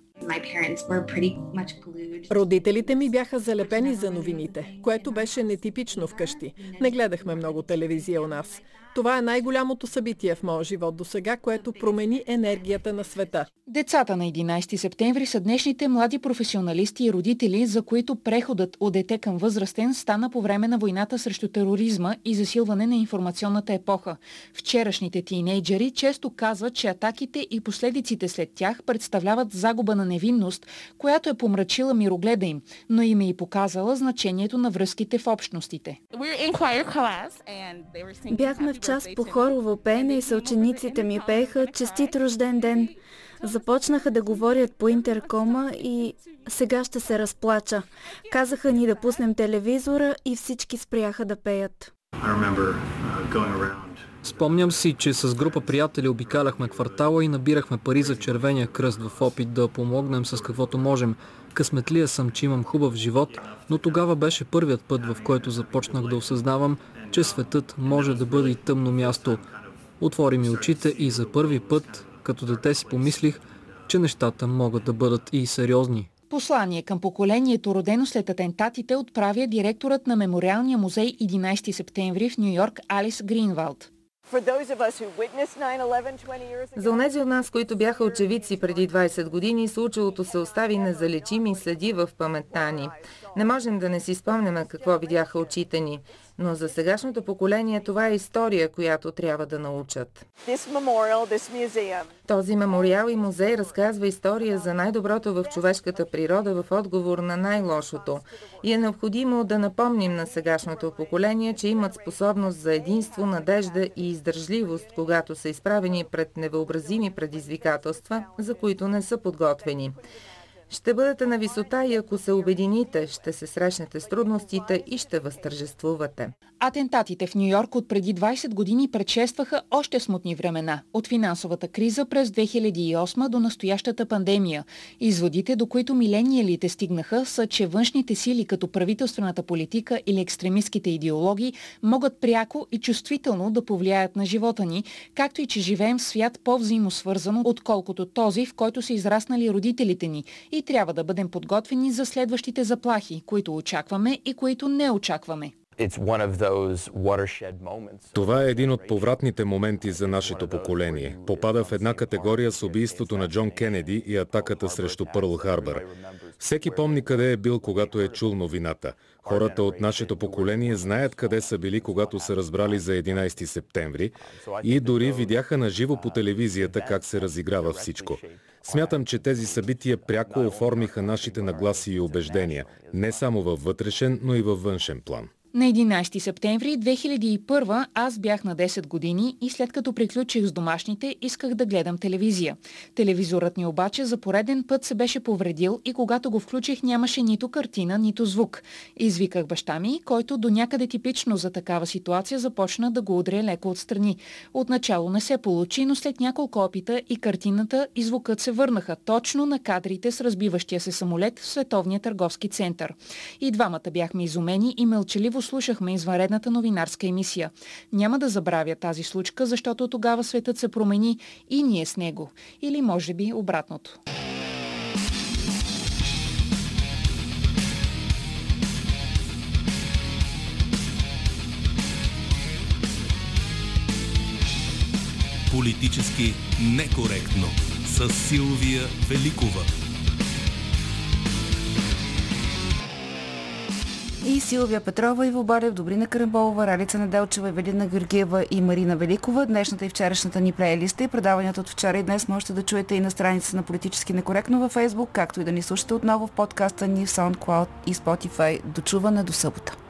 Родителите ми бяха залепени за новините, което беше нетипично вкъщи. Не гледахме много телевизия у нас. Това е най-голямото събитие в моя живот досега, което промени енергията на света. Децата на 11 септември са днешните млади професионалисти и родители, за които преходът от дете към възрастен стана по време на войната срещу тероризма и засилване на информационната епоха. Вчерашните тийнейджери често казват, че атаките и последиците след тях представляват загуба на невинност, която е помрачила мирогледа им, но им е и показала значението на връзките в общностите. Бяхме в час по хорово пеене и съучениците ми пееха "Честит рожден ден". Започнаха да говорят по интеркома и сега ще се разплача. Казаха ни да пуснем телевизора и всички спряха да пеят. Спомням си, че с група приятели обикаляхме квартала и набирахме пари за Червения кръст в опит да помогнем с каквото можем. Късметлия съм, че имам хубав живот, но тогава беше първият път, в който започнах да осъзнавам, че светът може да бъде и тъмно място. Отвори ми очите и за първи път, като дете, си помислих, че нещата могат да бъдат и сериозни. Послание към поколението, родено след атентатите, отправя директорът на Мемориалния музей 11 септември в Ню Йорк Алис Гринвалд. За онези от нас, които бяха очевидци преди 20 години, случилото се остави незалечими следи в паметта ни. Не можем да не си спомняме какво видяха очите ни, но за сегашното поколение това е история, която трябва да научат. Този мемориал и музей разказва история за най-доброто в човешката природа в отговор на най-лошото. И е необходимо да напомним на сегашното поколение, че имат способност за единство, надежда и издържливост, когато са изправени пред невъобразими предизвикателства, за които не са подготвени. Ще бъдете на висота и ако се обедините, ще се срещнете с трудностите и ще възтържествувате. Атентатите в Ню-Йорк от преди 20 години предшестваха още смутни времена. От финансовата криза през 2008 до настоящата пандемия. Изводите, до които милениалите стигнаха, са, че външните сили като правителствената политика или екстремистските идеологии могат пряко и чувствително да повлияят на живота ни, както и че живеем в свят по-взаимосвързано, отколкото този, в който са израснали родителите ни, и трябва да бъдем подготвени за следващите заплахи, които очакваме и които не очакваме. Това е един от повратните моменти за нашето поколение. Попада в една категория с убийството на Джон Кенеди и атаката срещу Пърл Харбър. Всеки помни къде е бил, когато е чул новината. Хората от нашето поколение знаят къде са били, когато са разбрали за 11 септември и дори видяха на живо по телевизията как се разиграва всичко. Смятам, че тези събития пряко оформиха нашите нагласи и убеждения, не само във вътрешен, но и във външен план. На 11 септември 2001 аз бях на 10 години и след като приключих с домашните, исках да гледам телевизия. Телевизорът ни обаче за пореден път се беше повредил и когато го включих, нямаше нито картина, нито звук. Извиках баща ми, който до някъде типично за такава ситуация започна да го удря леко отстрани. Отначало не се получи, но след няколко опита и картината и звукът се върнаха точно на кадрите с разбиващия се самолет в Световния търговски център. И двамата бяхме изумени и мълчаливо слушахме извънредната новинарска емисия. Няма да забравя тази случка, защото тогава светът се промени и ние с него. Или може би обратното. Политически некоректно с Силвия Великова. И Силвия Петрова, Иво Барев, Добрина Карамболова, Ралица Неделчева, Евелина Георгиева и Марина Великова. Днешната и вчерашната ни плейлиста и предаванията от вчера и днес можете да чуете и на страницата на Политически некоректно във Фейсбук, както и да ни слушате отново в подкаста ни в SoundCloud и Spotify. До чуване до събота.